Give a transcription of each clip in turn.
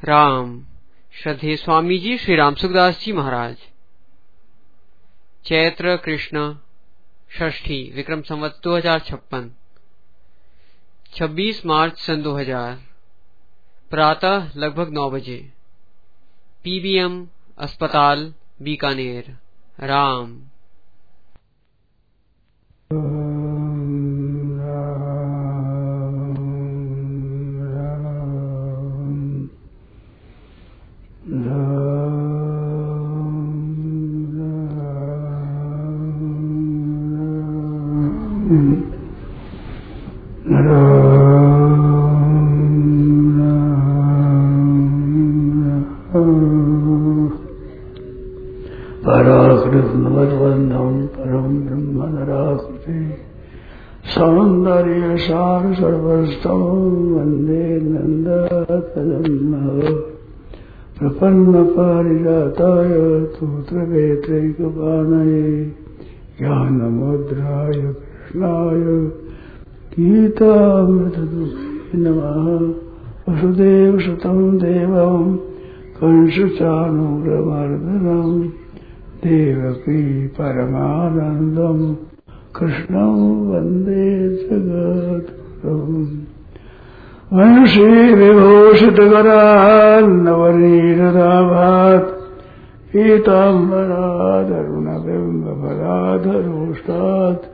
राम। श्रद्धेय स्वामी जी श्री राम सुखदास जी महाराज। चैत्र कृष्ण षष्ठी विक्रम संवत 2056 26 मार्च सन 2000 प्रातः लगभग 9 बजे पीबीएम अस्पताल बीकानेर। राम। पराकृष्णवद्वन्दं परं ब्रह्म नराकृति सौन्दर्य सार सर्वस्तं वन्दे नन्दतनम् प्रपन्न पारिजाताय तोत्रवेत्रैकपाणये ज्ञानमुद्राय कृष्णाय गीतामृतदुहे नमः। वसुदेवसुतं देवं कंसचाणूरमर्दनं देवकी परमानन्दं कृष्णं वन्दे जगद्गुरुम्। वंशीविभूषितकरान्नवनीरदाभात् पीताम्बरादरुणबिम्बफलाधरोष्टात्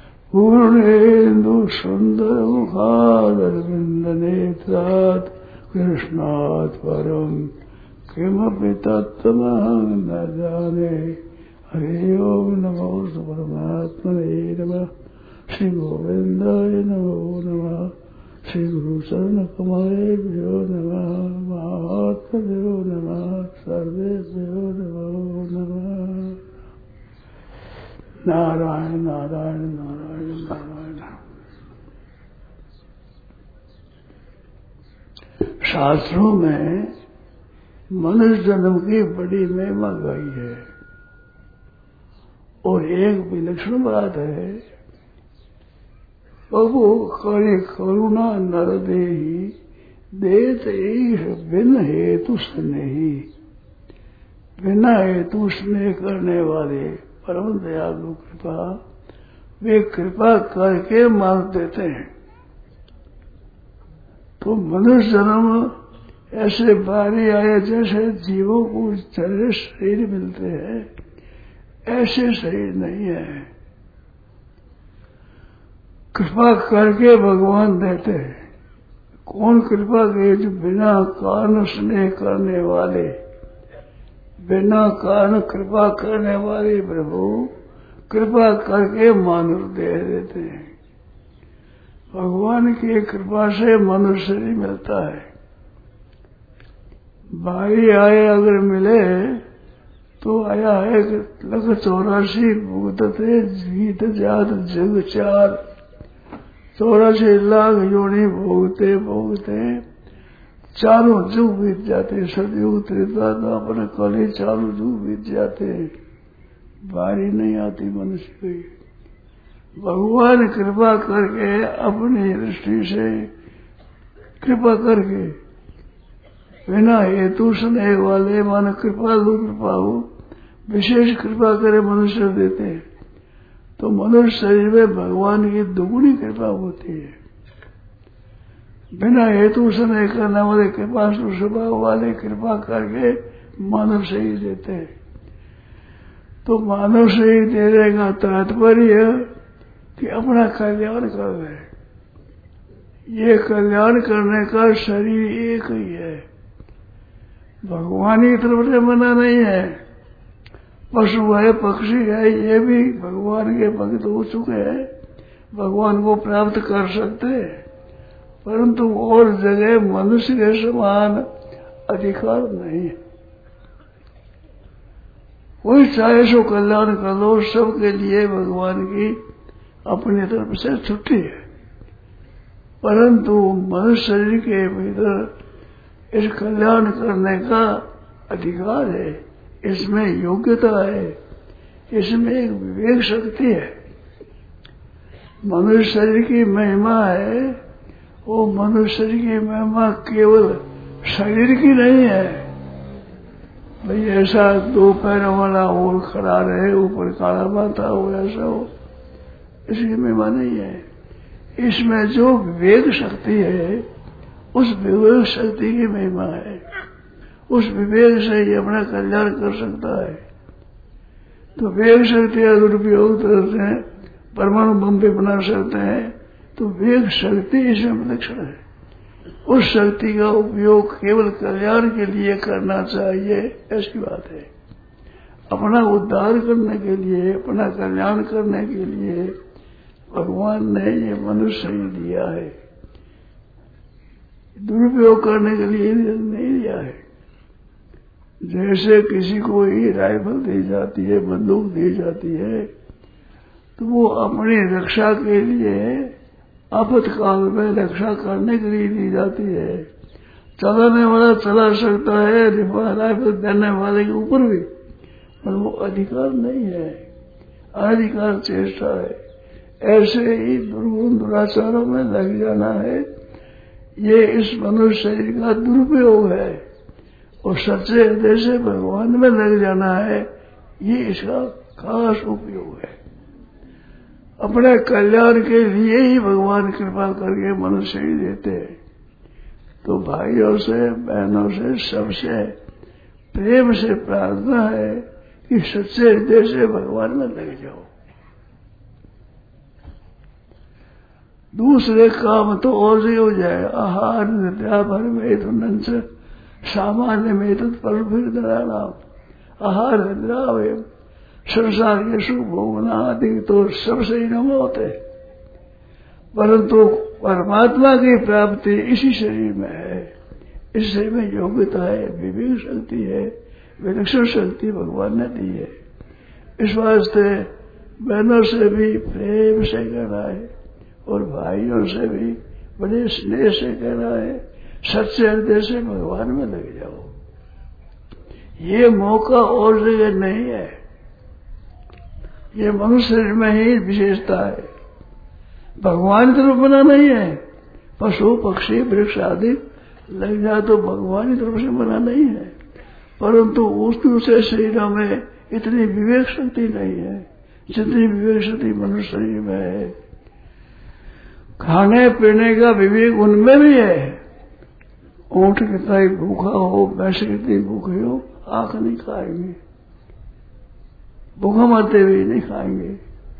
पूर्णेन्दुसुन्दरमुखादरविन्दनेत्रात् कृष्णात् परं किमपि तत्त्वमहं न जाने। हरि ओम नमो परमात्मने नमः। श्री गोविन्दाय नमो नमः। श्री गुरु चरण कमलेभ्यो नमः। महात्मभ्यो नमः। सर्वेभ्यो नमो नमः। नारायण नारायण नारायण नारायण। शास्त्रों में मनुष्य जन्म की बड़ी महिमा गाई है और एक विलक्षण बात है, प्रभु करुणा नर देहि देत ईश बिन हेतु स्नेही। बिना हेतु स्नेह करने वाले परम दयालु कृपा वे कृपा करके मार देते हैं। तो मनुष्य जन्म ऐसे बारी आए जैसे जीवों को जैसे शरीर मिलते हैं ऐसे शरीर नहीं है, कृपा करके भगवान देते हैं। कौन कृपा करे? जो बिना कारण स्नेह करने वाले, बिना कारण कृपा करने वाले प्रभु कृपा करके मानुष दे देते हैं। भगवान की कृपा से मनुष्य शरीर मिलता है। बारी आए अगर मिले तो आया है 184 भूतते जीत जात जग चार। 84 लाख योनि भोगते भोगते चारों जुग बीत जाते। सतयुग त्रेता द्वापर कली चारों जुग बीत जाते, बारी नहीं आती मनुष्य की। भगवान कृपा करके अपनी दृष्टि से कृपा करके बिना हेतु स्नेह वाले मन कृपालु कृपालु विशेष कृपा करे मनुष्य देते हैं। तो मनुष्य शरीर में भगवान की दुगुनी कृपा होती है। बिना हेतु स्नेह करने वाले कृपा स्वभाव वाले कृपा करके मानव शरीर देते हैं। तो मानव शरीर देने का तात्पर्य कि अपना कल्याण कर रहे। ये कल्याण करने का शरीर एक ही है, भगवान की तरफ से मना नहीं है। पशु है पक्षी है ये भी भगवान के भक्त हो चुके हैं, भगवान को प्राप्त कर सकते हैं, परंतु और जगह मनुष्य के समान अधिकार नहीं है। कोई चाहे सो कल्याण कर लो, सबके लिए भगवान की अपनी तरफ से छुट्टी है, परंतु मनुष्य शरीर के भीतर इस कल्याण करने का अधिकार है, इसमें योग्यता है, इसमें एक विवेक शक्ति है। मनुष्य शरीर की महिमा है, वो मनुष्य शरीर की महिमा केवल शरीर की नहीं है भाई ऐसा 2 पैरों वाला और खड़ा रहे, ऊपर काला माथा हो, ऐसा हो, इसकी महिमा नहीं है। इसमें जो विवेक शक्ति है, उस विवेक शक्ति की महिमा है। उस विवेक से ही अपना कल्याण कर सकता है। तो विवेक शक्ति का दुरुपयोग करते हैं, परमाणु बम भी बना सकते हैं, तो विवेक शक्ति इसमें विलक्षण है। उस शक्ति का उपयोग केवल कल्याण के लिए करना चाहिए, ऐसी बात है। अपना उद्धार करने के लिए, अपना कल्याण करने के लिए भगवान ने ये मनुष्य ही दिया है, दुरुपयोग करने के लिए नहीं दिया है। जैसे किसी को ही राइफल दी जाती है, बंदूक दी जाती है, तो वो अपनी रक्षा के लिए, आपातकाल में रक्षा करने के लिए दी जाती है। चलाने वाला चला सकता है, राइफल देने वाले के ऊपर भी, पर वो अधिकार नहीं है, अनधिकार चेष्टा है। ऐसे ही दुर्गुण दुराचारों में लग जाना है, ये इस मनुष्य शरीर का दुरुपयोग है। और सच्चे हृदय से भगवान में लग जाना है, ये इसका खास उपयोग है। अपने कल्याण के लिए ही भगवान कृपा करके मनुष्य ही देते हैं। तो भाइयों से, बहनों से, सबसे प्रेम से प्रार्थना है कि सच्चे हृदय से भगवान में लग जाओ। दूसरे काम तो और ही हो जाए, आहार निद्रा भर में तो सामान्य में तो पर फिर नाम आहार निद्रा वे संसार के सुख भोगना आदि तो सबसे ही नम होते, परंतु परमात्मा की प्राप्ति इसी शरीर में है। इस शरीर में योग्यता है, विवेक शक्ति है, विलक्षण शक्ति भगवान ने दी है। इस वास्ते बहनों से भी प्रेम से कहना है और भाइयों से भी बड़े स्नेह से कहना है, सच्चे हृदय से भगवान में लग जाओ। ये मौका और जगह नहीं है, ये मनुष्य में ही विशेषता है। भगवान की तरफ बना नहीं है, पशु पक्षी वृक्ष आदि लग जाए तो भगवान की तरफ से बना नहीं है, परंतु उस दूसरे शरीरों में इतनी विवेक शक्ति नहीं है जितनी विवेक शक्ति मनुष्य शरीर में है। खाने पीने का विवेक उनमें भी है। ऊंट कितना ही भूखा हो, भैंस कितनी भूखी हो, आंख नहीं खाएंगे, भूखा मरते हुए नहीं खाएंगे।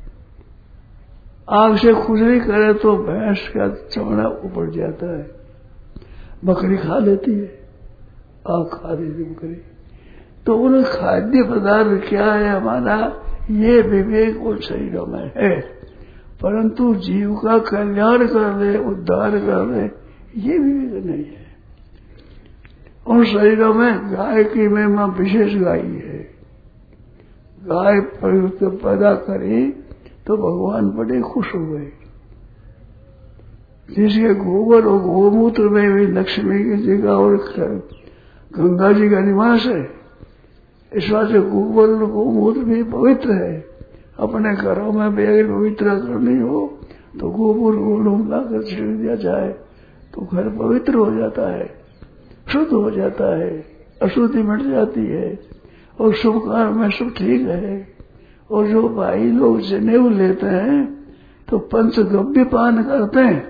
आग से खुजली करे तो भैंस का चमड़ा उपड़ जाता है, बकरी खा लेती है, आग खा लेती बकरी। तो उन खाद्य पदार्थ क्या है हमारा, ये विवेक उन शरीरों में है, परंतु जीव का कल्याण कर ले, उद्धार कर ले, ये विवेक नहीं है। उन शरीरों में गाय की महिमा विशेष गाय है। गाय पैदा करी तो भगवान बड़े खुश हो गए। जिसके गोबर और गोमूत्र में भी लक्ष्मी की जगह और गंगा जी का निवास है, इस बात से गोबर और गोमूत्र भी पवित्र है। अपने घरों में भी अगर पवित्र करनी हो तो गोबर गोलूम लाकर छिड़ दिया जाए तो घर पवित्र हो जाता है, शुद्ध हो जाता है, अशुद्धि मिट जाती है और शुभ कार्य में सब ठीक है। और जो भाई लोग जनेऊ लेते हैं तो पंचगव्य पान करते हैं,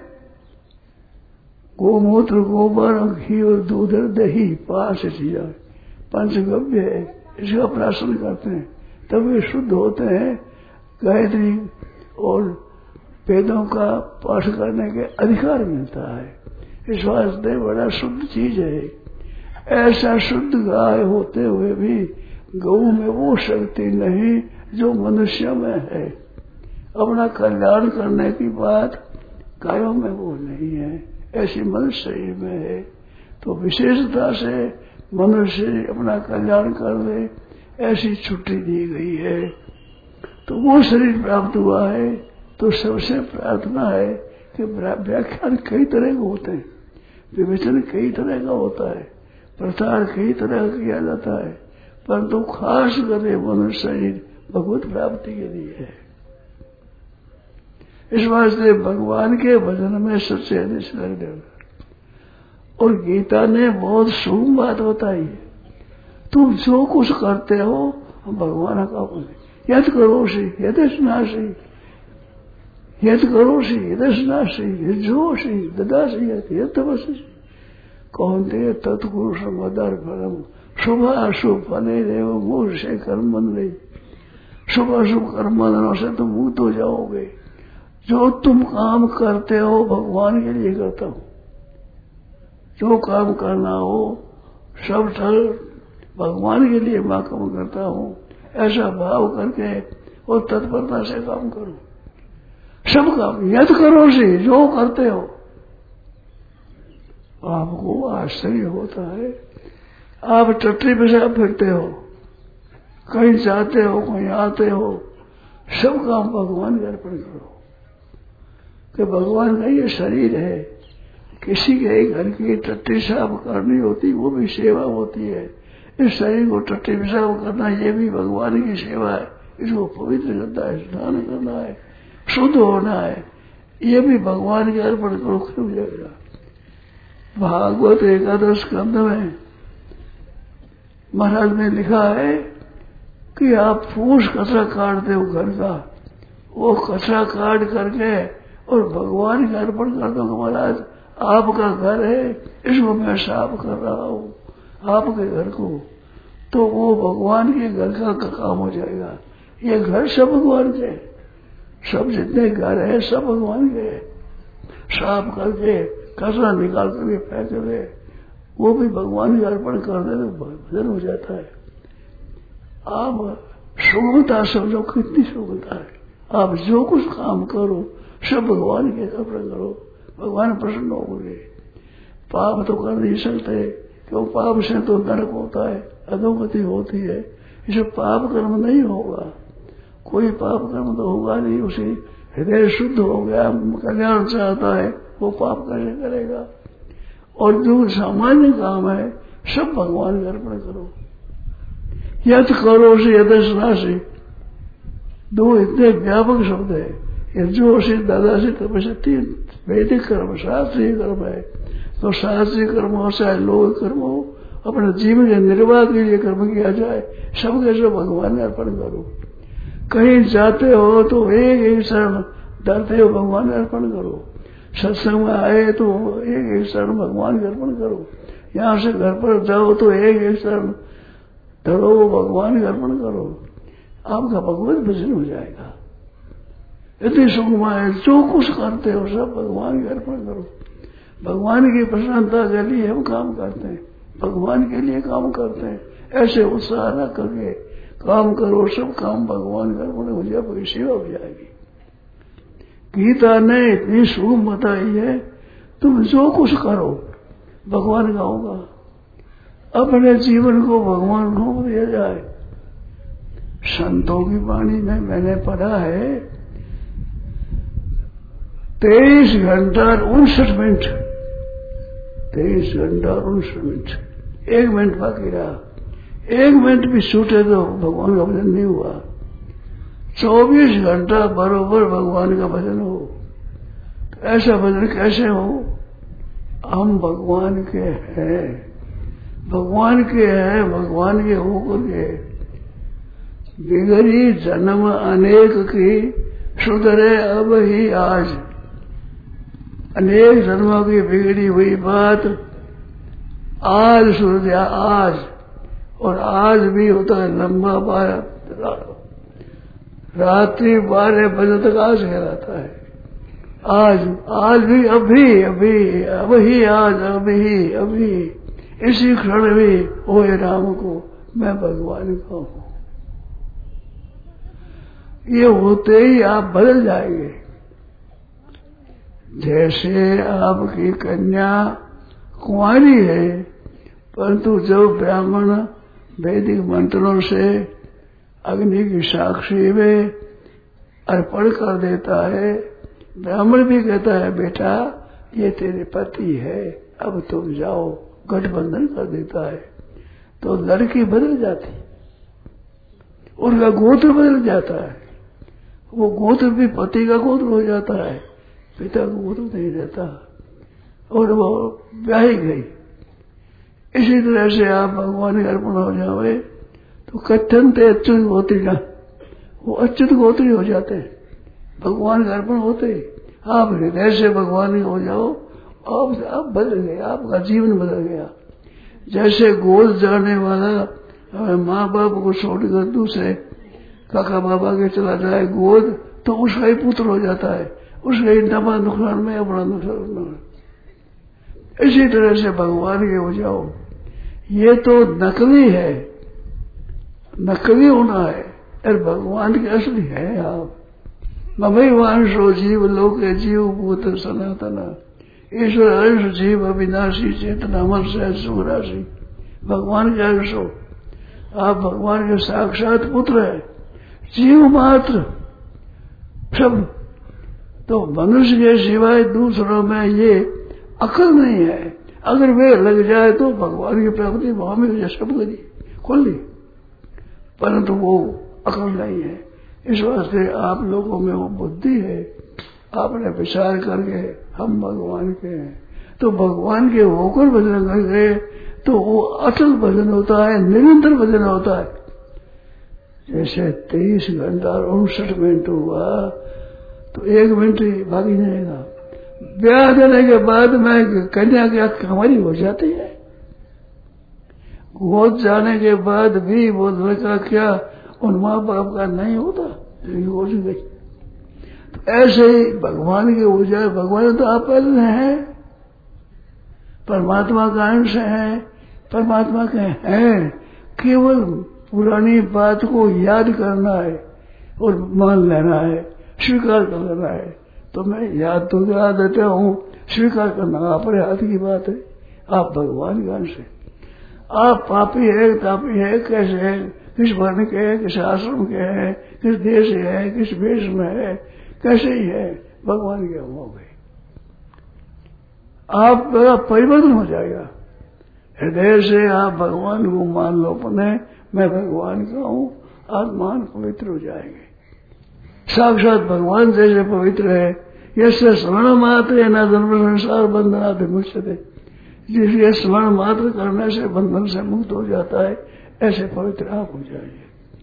गोमूत्र गोबर और घी और दूध और दही 5 चीजें पंचगव्य है, इसका प्राशन करते हैं, तब वे शुद्ध होते हैं। गायत्री और वेदों का पाठ करने के अधिकार मिलता है, इस वास्ते बड़ा शुद्ध चीज है। ऐसा शुद्ध गाय होते हुए भी गऊ में वो शक्ति नहीं जो मनुष्य में है। अपना कल्याण करने की बात गायों में वो नहीं है, ऐसी मनुष्य शरीर में है। तो विशेषता से मनुष्य अपना कल्याण कर ले, ऐसी छुट्टी दी गई है। तो वो शरीर प्राप्त हुआ है, तो सबसे प्रार्थना है कि व्याख्यान कई तरह के होते हैं, विवेचन कई तरह का होता है, प्रचार कई तरह का किया जाता है, परंतु खास करके मनुष्य शरीर भगवत प्राप्ति के लिए है। इस वास्ते भगवान के भजन में सच्चे हृदय से लग जाना। और गीता ने बहुत सूक्ष्म बात बताई है। तुम जो कुछ करते हो भगवान का बोले यद करोषि यदस्नासि यद करोषि यदस्नासि यज्जोषि ददासि यद तपसि कौन्तेय तत्कुरु समदर फलम शुभ अशुभ फले देव मूल से कर्म बंधे। शुभ अशुभ कर्म बंधनों से तुम मुक्त हो जाओगे। जो तुम काम करते हो भगवान के लिए करता हूं। जो काम करना हो सब फल भगवान के लिए मैं काम करता हूं, ऐसा भाव करके और तत्परता से काम करो। सब काम यद करो से जो करते हो। आपको आश्चर्य होता है, आप टट्टी पेशाब फिरते हो, कहीं जाते हो कहीं आते हो, सब काम भगवान के अर्पण करो। कि भगवान का ये शरीर है, किसी के घर की टट्टी साफ करनी होती वो भी सेवा होती है। इस शरीर को टट्टी पेशाब करना ये भी भगवान की सेवा है। इसको पवित्र करना है, स्नान करना है, शुद्ध होना है, ये भी भगवान के अर्पण करो। क्यों जाएगा? भागवत एकादश स्कंद में महाराज ने लिखा है कि आप फूस कचरा काटते हो घर का, वो कचरा काट करके और भगवान के अर्पण कर दो। महाराज आपका घर है, इसको मैं साफ कर रहा हूं आपके घर को, तो वो भगवान के घर का काम हो जाएगा। ये घर सब भगवान के, सब जितने घर है सब भगवान के। साफ करके कचरा निकाल करके फेंक दे, वो भी भगवान के अर्पण कर दे तो भजन हो जाता है। आप सुगमता समझो कितनी सुगमता है। आप जो कुछ काम करो सब भगवान के अर्पण करो, भगवान प्रसन्न होंगे। पाप तो कर नहीं सकते, क्यों? पाप से तो नरक होता है, अधोगति होती है। इसे पाप कर्म नहीं होगा, कोई पाप कर्म तो होगा नहीं। उसे हृदय शुद्ध हो गया, कल्याण चाहता है, वो पाप कैसे करेगा? और जो सामान्य काम है सब भगवान के अर्पण करो। यद करो से यदस्ना से दो इतने व्यापक शब्द है। यज्जो से दादा से तपस्या तीन वैदिक कर्म, शास्त्रीय कर्म है। तो शास्त्रीय कर्म हो चाहे लोक कर्म हो, अपने जीवन के निर्वाह के लिए कर्म किया जाए, सब के सब भगवान में अर्पण करो। कहीं जाते हो तो एक एक शरण डरते हो भगवान में अर्पण करो। सत्संग में आए तो एक एक शरण भगवान के अर्पण करो। यहां से घर पर जाओ तो एक एक शरण डरो भगवान के अर्पण करो। आपका भगवत भजन हो जाएगा। इतनी सुगमा है, जो कुछ करते हो सब भगवान के अर्पण करो। भगवान की प्रसन्नता के लिए हम काम करते हैं, भगवान के लिए काम करते हैं। ऐसे उत्साह न करके काम करो, सब काम भगवान के अर्पण हो जाए, कोई सेवा हो जाएगी। गीता ने इतनी सुगम बताई है, तुम जो कुछ करो भगवान का होगा। अपने जीवन को भगवान को दिया जाए। संतों की वाणी में मैंने पढ़ा है 23 घंटा 59 मिनट, 23 घंटा 59 मिनट, 1 मिनट बाकी रहा। 1 मिनट भी छूटे तो भगवान का भजन नहीं हुआ। 24 घंटा बरोबर भगवान का भजन हो। तो ऐसा भजन कैसे हो? हम भगवान के हैं, भगवान के हैं, भगवान के होकर के बिगड़ी जन्म अनेक की सुधरे अब ही आज। अनेक जन्मों की बिगड़ी हुई बात आज सुधर गया आज। और आज भी होता है लंबा 12 रात्रि 12 बजे तक आज कहलाता है। आज भी अभी अभी अभी आज अभी अभी इसी क्षण भी ओए राम को मैं भगवान का हूं। ये होते ही आप बदल जाएंगे। जैसे आपकी कन्या कुंवारी है, परंतु जब ब्राह्मण वैदिक मंत्रों से अग्नि की साक्षी में अर्पण कर देता है, ब्राह्मण भी कहता है बेटा ये तेरे पति है, अब तुम जाओ, गठबंधन कर देता है, तो लड़की बदल जाती, उनका गोत्र बदल जाता है। वो गोत्र भी पति का गोत्र हो जाता है, पिता का गोत्र नहीं रहता। और वो ब्याही गई। इसी तरह से आप भगवान के अर्पण हो जाओगे तो कथन थे अच्युत गोत्री ना, वो अच्युत गोत्री हो जाते हैं भगवान के अर्पण होते। आप हृदय से भगवान हो जाओ, आप बदल गए, आपका जीवन बदल गया। जैसे गोद जाने वाला माँ बाप को छोड़कर दूसरे काका बाबा के चला जाए गोद, तो उसका ही पुत्र हो जाता है, उसका ही नफा नुकसान में अपना नुकसान। इसी तरह से भगवान के हो जाओ। ये तो नकली है, नकली होना है, और भगवान के असली है आप। ममैवांशो जीव लोके जीव भूत सनातन ईश्वर अंश जीव अविनाशी चेतना अमर से सुराशि। भगवान के अंश हो आप, भगवान के साक्षात पुत्र है, जीव मात्र सब। तो मनुष्य के सिवाय दूसरों में ये अकल नहीं है। अगर वे लग जाए तो भगवान की प्राप्ति वहां में सब खोल ली, परंतु वो अकल नहीं है। इस वास्ते आप लोगों में वो बुद्धि है, आपने विचार करके हम भगवान के हैं, तो भगवान के होकर भजन करेंगे तो वो अटल भजन होता है, निरंतर भजन होता है। जैसे 23 घंटा और 59 मिनट हुआ तो 1 मिनट ही बाकी जाएगा। ब्याह देने के बाद में कन्या की आंख हमारी हो जाती है, गोद जाने के बाद भी वो लड़का क्या उन माँ बाप का नहीं होता, हो गई। तो ऐसे ही भगवान के हो जाए। भगवान तो आप पहले हैं, परमात्मा का अंश है, परमात्मा के हैं, केवल पुरानी बात को याद करना है और मान लेना है, स्वीकार कर लेना है। तो मैं याद तो करा देता हूँ, स्वीकार करना अपने हाथ की बात है। आप भगवान का अंश है। आप पापी है तापी है, कैसे है, किस वर्ण के है, किस आश्रम के है, किस देश है, किस वेश में है, कैसे ही है, भगवान के हो गए। आप बड़ा परिवर्तन हो जाएगा। हृदय से आप भगवान को मान लो अपने, मैं भगवान का हूँ, आत्मान पवित्र हो जाएंगे। साक्षात भगवान जैसे पवित्र है। यसे स्मरण मात्र है न जन्म संसार बंधना विमुच्यते। जिसके स्मरण मात्र करने से बंधन से मुक्त हो जाता है, ऐसे पवित्र आप हो जाइए,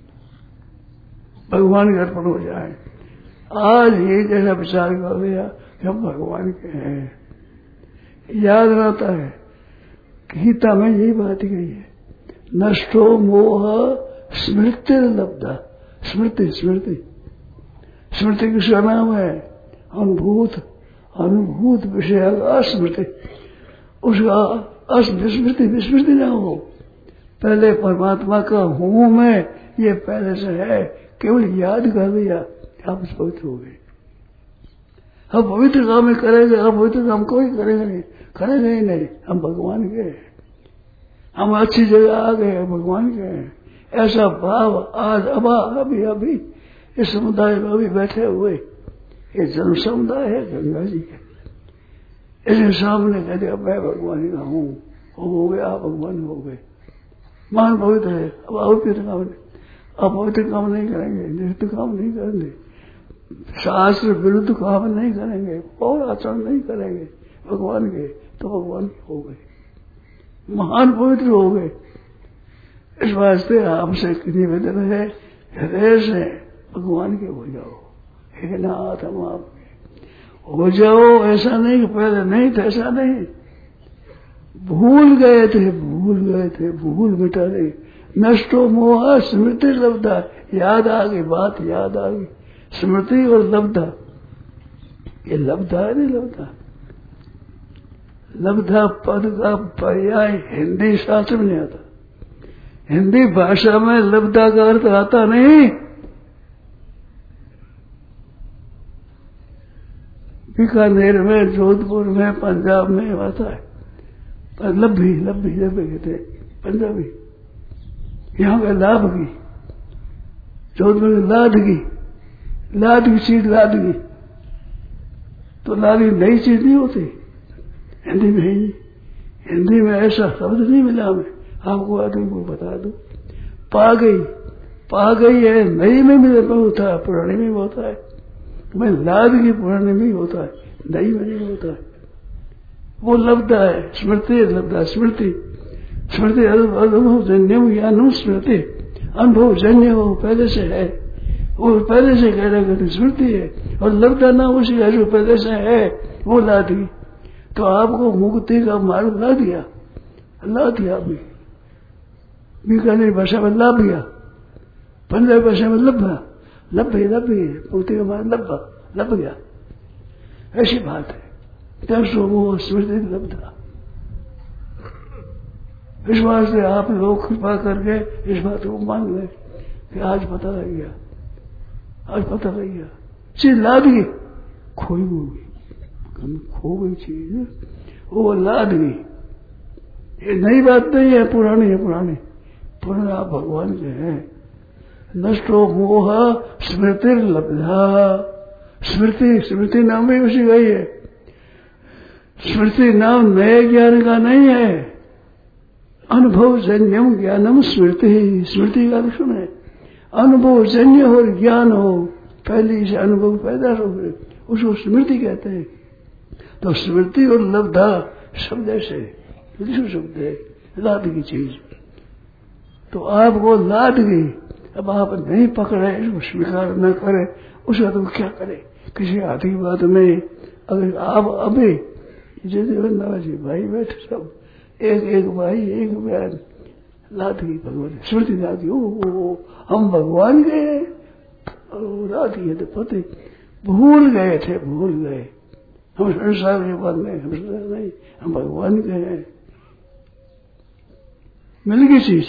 भगवान के अर्पण हो जाए। आज ही जैसा विचार कर लिया कि हम भगवान के हैं, याद रहता है। गीता में यही बात कही है, नष्टो मोह स्मृति लब्धा। स्मृति स्मृति स्मृति किसका नाम है? अनुभूत, अनुभूत विषय अस्मृति। उसका स्मृति विस्मृति ना हो। पहले परमात्मा का हूं मैं, ये पहले से है, केवल याद कर लिया, आप पवित्र हो गए। हम पवित्र काम में करेंगे, हम पवित्र काम कोई करेंगे नहीं, करेंगे ही नहीं। हम भगवान के हैं, हम अच्छी जगह आ गए, भगवान के हैं। ऐसा भाव आज अभी अभी इस समुदाय में अभी बैठे हुए, ये जन समुदाय है गंगा जी के, इसके सामने कह दिया मैं भगवान का हूँ, हो गए, आप भगवान हो गए। मान पवित्र है। अब अपवित्र काम नहीं, अपवित्र काम नहीं करेंगे, नित्य काम नहीं करेंगे, शास्त्र विरुद्ध काम नहीं करेंगे, और आचरण नहीं करेंगे भगवान के, तो भगवान के हो गए, महान पवित्र हो गए। इस वास्ते आपसे निवेदन है, हृदय से भगवान के हो जाओ। हे नाथ हम आपके हो जाओ। ऐसा नहीं कि पहले नहीं था, ऐसा नहीं, भूल गए थे, भूल गए थे, भूल मिटा दे। नष्टो मोह स्मृति लब्धा, याद आ गई, बात याद आ गई। स्मृति और लब्धा, ये लब्धा है नहीं लब्धा। लब्धा पद का पर्याय हिंदी शास्त्र में नहीं आता। हिंदी भाषा में लब्धा का अर्थ आता नहीं। बीकानेर में, जोधपुर में, पंजाब में आता है, पर लब्भी लब्भी लब्भी कहते हैं पंजाबी। यहाँ पे लाभगी, जोधपुर में लादगी, लाद की चीज लादगी, तो लादगी नई चीज नहीं होती हिंदी में ही। हिंदी में ऐसा शब्द नहीं मिला, हमें आपको आदमी को बता दो। पा गई है, नई में भी होता है, पुराने में भी होता है। मैं लाद की पुराने में ही होता है, नई में नहीं होता है। वो लब्धा है, स्मृति लब्धा, स्मृति स्मृति अनुभव जन्य ज्ञान स्मृति, अनुभव जन्य हो पहले से है, वो पहले से कह रहे तो स्मृति है, और लब्धा ना उसी है जो पहले से है वो ला दी। तो आपको मुक्ति का मार्ग ला दिया अभी बीकानेरी भाषा में ला दिया, पंजाबी भाषा में लब्धा, लब्भी मुक्ति का मार्ग लभ गया, ऐसी बात है। दर्शो वो स्मृति लब्धा। इस बात से आप लोग कृपा करके इस बात को मान लें कि आज पता लग गया, आज पता लग गया, चीज ला दी, खोई होगी, खो गई चीज, वो लाद गई। ये नई बात नहीं है, पुरानी है, पुराने आप भगवान के हैं। नष्टो मोह स्मृति लब्धा, स्मृति नाम भी उसी का ही है। स्मृति नाम नए ज्ञान का नहीं है, अनुभव जन्यम ज्ञानम स्मृति का लक्षण है। अनुभव जन्य हो ज्ञान हो, पहले से अनुभव पैदा हो गए, उसको स्मृति कहते हैं। तो स्मृति और लब्धा शब्द ऐसे शब्द है, लाद की चीज। तो आपको लाद गई, अब आप नहीं पकड़े, इसको स्वीकार न करे, उसका तो क्या करे। किसी हाथी की बात नहीं। अगर आप अभी जैसे वृंदावन जी भाई बैठे सब एक भाई एक बयान लाद गई, भगवान स्मृति लाद गई, ओ हम भगवान गए और लाद गए तो पति भूल गए थे, हम संसार के बाद नहीं, हम भगवान के हैं। मिल गई चीज,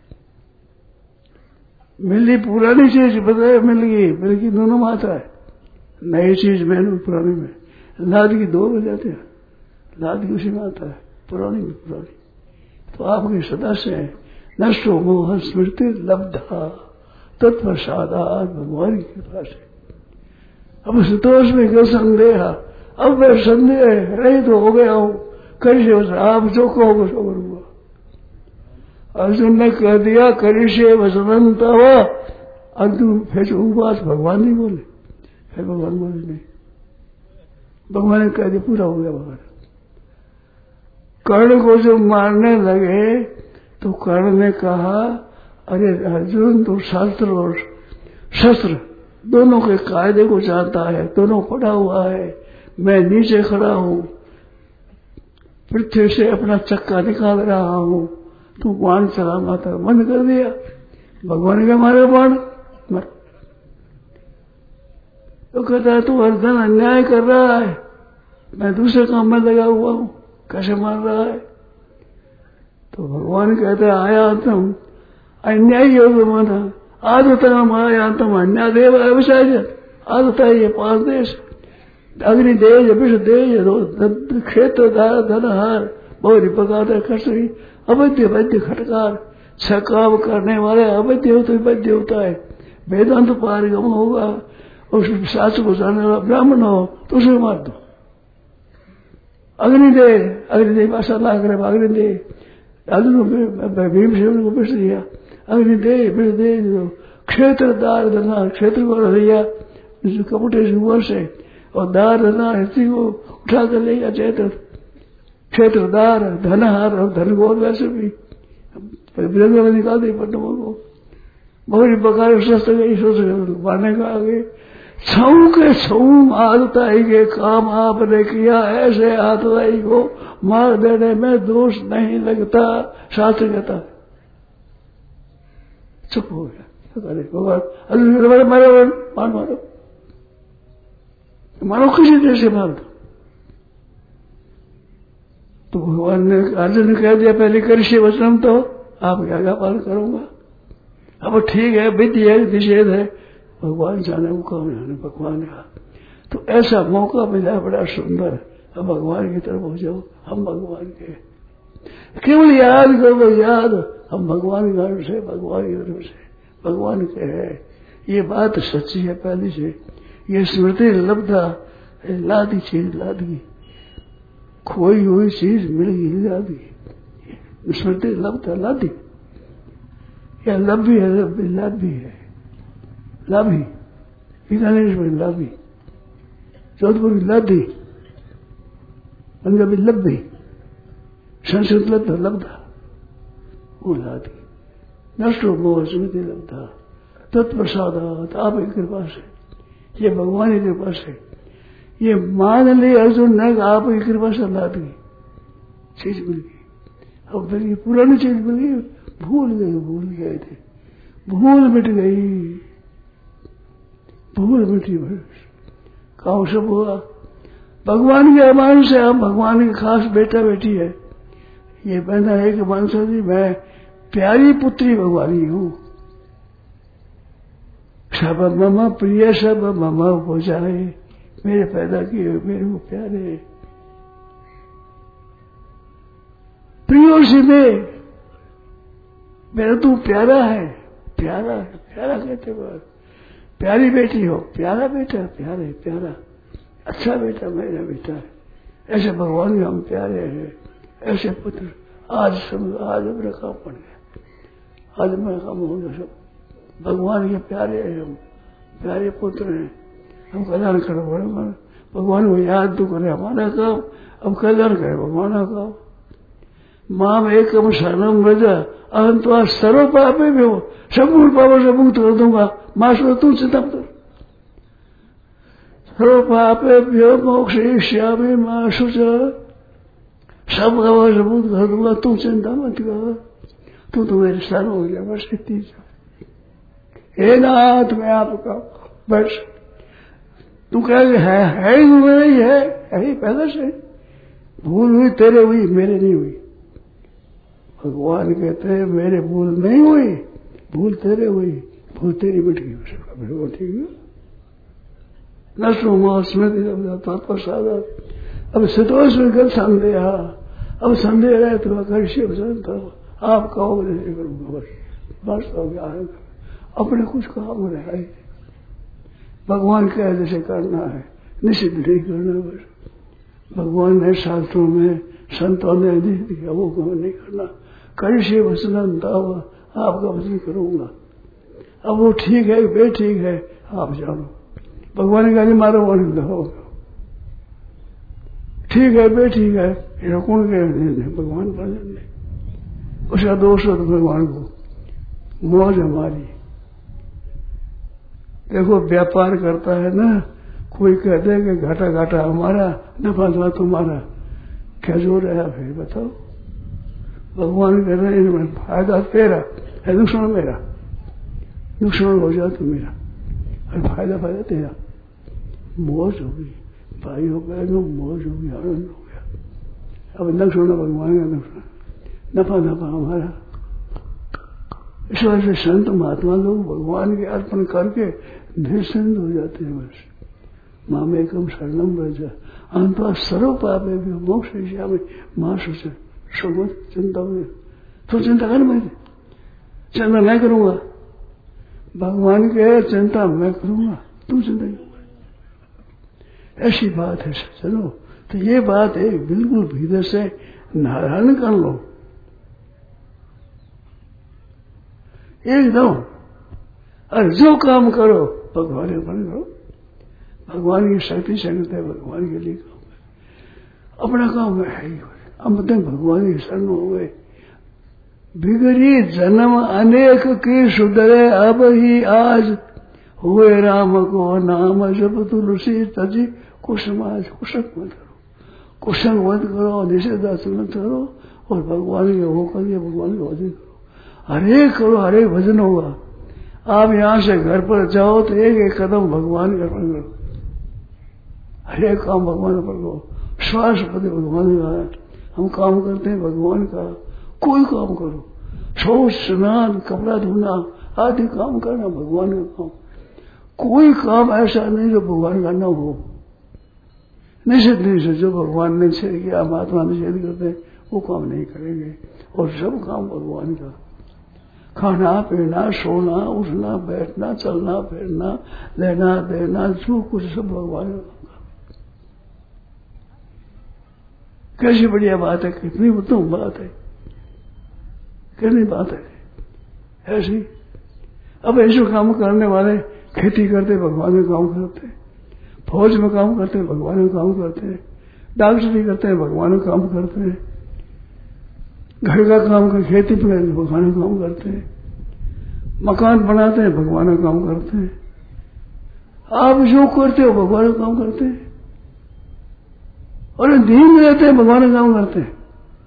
मिली पुरानी चीज, बताए मिल गई दोनों में आता है। नई चीज में पुरानी में, लाद की दो हो जाते हैं, लाद की उसी में आता है, पुरानी में पुरानी। तो आपकी सदा से नष्टो मोह स्मृति लब्धा तत्प्रसादात, भगवान की कृपा से। अब संतोष में क्या संदेह, अब मैं संदेह रहित हो गया हूं, कैसे आप जो कहोगे सो करूंगा। अर्जुन ने कह दिया करिष्ये वचनं तव, अर्जुन फिर बात भगवान नहीं बोले, फिर भगवान बोले नहीं, भगवान ने कह दिया, पूरा हो गया। भगवान कर्ण को जो मारने लगे तो कर्ण ने कहा, अरे अर्जुन तो शास्त्र और शस्त्र दोनों के कायदे को जानता है, दोनों पढ़ा हुआ है, मैं नीचे खड़ा हूं, पृथ्वी से अपना चक्का निकाल रहा हूं, तू बाण चलाना था, बंद कर दिया। भगवान के मारे बाण मर। तो कहता है तू अर्जुन अन्याय कर रहा है, मैं दूसरे काम में लगा हुआ हूं, कैसे मार रहा है। तो भगवान कहते आया तुम अन्याय योग माना, आदतम आया तुम अन्याय देव अवसाय, आदत है ये 5 देश, अग्नि देज, विष देज, क्षेत्र धनहार, बहुत प्रकार खसरी, अवैध वैद्य खटकार, 6 काम करने वाले अवैध हो तो वैद्य होता है, वेदांत पारगम होगा, और शास्त्र को जानने वाला ब्राह्मण हो तो उसे मार दो। अग्निदेव भाषा ला करे, अग्निदेव भीमसेन को विष दिया, अग्निदेव विष दे, क्षेत्रदार धनहार, क्षेत्र को दिया कपटे से से, और दार धनहार हिस्सी को उठा कर ले गया चैत्र, क्षेत्रदार धनहार, और धन को वैसे भी में निकाल दी पट्टों को, बहुत प्रकार शस्त्र गई मारने का आगे। छऊ के छऊ आदताई के काम आपने किया, ऐसे आदताई को मार देने में दोष नहीं लगता, शास्त्र कहता है। चुप हो गया, अरे भगवान मारो मारो किसी देर से मार दो। तो भगवान ने अर्जुन ने कह दिया पहले करिष्ये वचनं तो, आप क्या क्या पालन करूंगा। अब ठीक है, विधि है, निषेध है, भगवान जाने वो काम जाने, भगवान का। तो ऐसा मौका मिला बड़ा सुंदर, अब भगवान की तरफ हो जाओ, हम भगवान के, केवल याद करो, याद हम भगवान की तरफ से, भगवान की तरफ से, भगवान के है। ये बात सच्ची है पहले से, ये स्मृति लब्धा, लादी चीज लादी, खोई हुई चीज मिल गई, लादी स्मृति लब्धा लादी, या लभी है, लाभी है, लाभी बीकानेर में लाभी, जोधपुर की लादी, पंजाबी लब्धी, संस्कृत लब्धा वो लाती नष्टो मोह स्मृति लब्धा तत्प्रसादात आपकी कृपा से, ये भगवान की कृपा से, ये मान ले अर्जुन ने आपकी कृपा से लाती चीज मिल गई। अब फिर ये पुरानी चीज मिल गई, भूल गए थे, भूल मिट गई, भूल मिटी बस। कौन सब हुआ भगवान के अमान से, हम भगवान के खास बेटा बेटी है। ये कहना है कि मानसा जी मैं प्यारी पुत्री भगवान की हूं, सब ममा प्रिय सब ममा हो जाए, मेरे पैदा किए मेरे को प्यारे, प्रियो से मेरा तू प्यारा है, प्यारा है, प्यारा कहते बात, प्यारी बेटी हो, प्यारा बेटा, प्यारे प्यारा, अच्छा बेटा मेरा बेटा है। ऐसे भगवान के हम प्यारे हैं, ऐसे पुत्र आज मेरा काम पड़ गया, आज मेरा काम हो गया। सब भगवान के प्यारे हैं, हम प्यारे पुत्र हैं, हम कल्याण करो भगवान को याद तो करे हमारा काम, हम कल्याण करें भगवान का काम। माम एकम शरणम व्रज अहम तो सर्व पापे भी हो, संपूर्ण पापों से मुक्त कर दूंगा, मास्टर तू चिंता कर, सर्व पापे भ्यो मोक्षयिष्यामि मा शुचि, सब पापों से मुक्त कर दूंगा, तू चिंता मत कर, तू तो मेरे शरण हो गया बस इतनी। हे नाथ मैं आपका बस, तू कह है ही नहीं है ही पहले से, भूल हुई तेरे हुई मेरे नहीं हुई। भगवान कहते हैं मेरे भूल नहीं हुई, भूल तेरे हुई, भूल तेरी मिट गई, ठीक है नष्टो स्मृति प्रसाद। अब संतोष में कल संदेह, अब संदेह रहे तो कैसे आप कहोगे करूंगा बस हो गया है, अपने कुछ काम रहा है, भगवान कह जैसे करना है, निषिद्ध नहीं करना बस। भगवान ने शास्त्रों में संतों ने नहीं दिया वो काम नहीं करना, कैसे वचन आपका वचन करूंगा। अब वो ठीक है बे ठीक है आप जानो, भगवान ने कहा मारो वन दो, ठीक है बे ठीक है, कौन कह भगवान पर उसका दोष हो तो भगवान को मौज हमारी। देखो व्यापार करता है ना, कोई कहते हैं कि घाटा घाटा हमारा, नफा नफा तुम्हारा, क्या जोर है फिर बताओ। भगवान कह रहे हैं फायदा तेरा है, नुकसान मेरा, नुकसान हो जाए तो मेरा, और फायदा तेरा। मौज हो गई भाइयों बहनों, मौज हो गई, आनंद हो गया। अब नुकसान भगवान का नुकसान, नफा नफा हमारा। इस वजह से संत महात्मा लोग भगवान के अर्पण करके निश्चिंत हो जाते हैं बस। माम एकम शरणम व्रज अंत सर्व पापे भी मोक्षयिष्यामि मा शुचि, चिंता हो तो चिंता कर, मैं चिंता मैं करूंगा, भगवान के चिंता मैं करूंगा, तू चिंता नहीं। ऐसी बात है चलो, तो ये बात है बिल्कुल भीतर से नारायण कर लो एकदम, और जो काम करो भगवान के बन करो, भगवान की शक्ति संगत है, भगवान के लिए काम है, अपना काम है ही। अब भगवान की शरण हो गए, बिगड़ी जन्म अनेक की सुधरे अब ही आज, हुए राम को नाम जब तुलसी तजी कुसुमाज। कुसंग मत करो, कुसंग मत करो, निषेधासन मत करो, और भगवान के हो करके भगवान के भजन करो, हरेक करो, हरेक भजन होगा। आप यहां से घर पर जाओ तो एक एक कदम भगवान का अर्पण करो, हरेक काम भगवान पर करो, श्वास पति भगवान का, हम काम करते हैं भगवान का, कोई काम करो, शौच स्नान कपड़ा धोना आदि काम करना भगवान का काम, कोई काम ऐसा नहीं जो भगवान का न हो। निषेध नहीं, जो भगवान ने निषेध किया, महात्मा निषेध करते हैं वो काम नहीं करेंगे, और सब काम भगवान का, खाना पीना सोना उठना बैठना चलना फिरना लेना देना जो कुछ सब भगवान का काम। कैसी बढ़िया बात है, कितनी उत्तम बात है, कितनी बात है ऐसी। अब ऐसे काम करने वाले खेती करते भगवान में काम करते, फौज में काम करते भगवान में काम करते, डॉक्टरी करते हैं, भगवान का काम करते हैं। घर का काम कर, खेती पर भगवान का काम करते हैं। मकान बनाते हैं, भगवान का काम करते हैं। आप जो करते हो भगवान का काम करते हैं, और नींद में रहते हैं भगवान का काम करते हैं।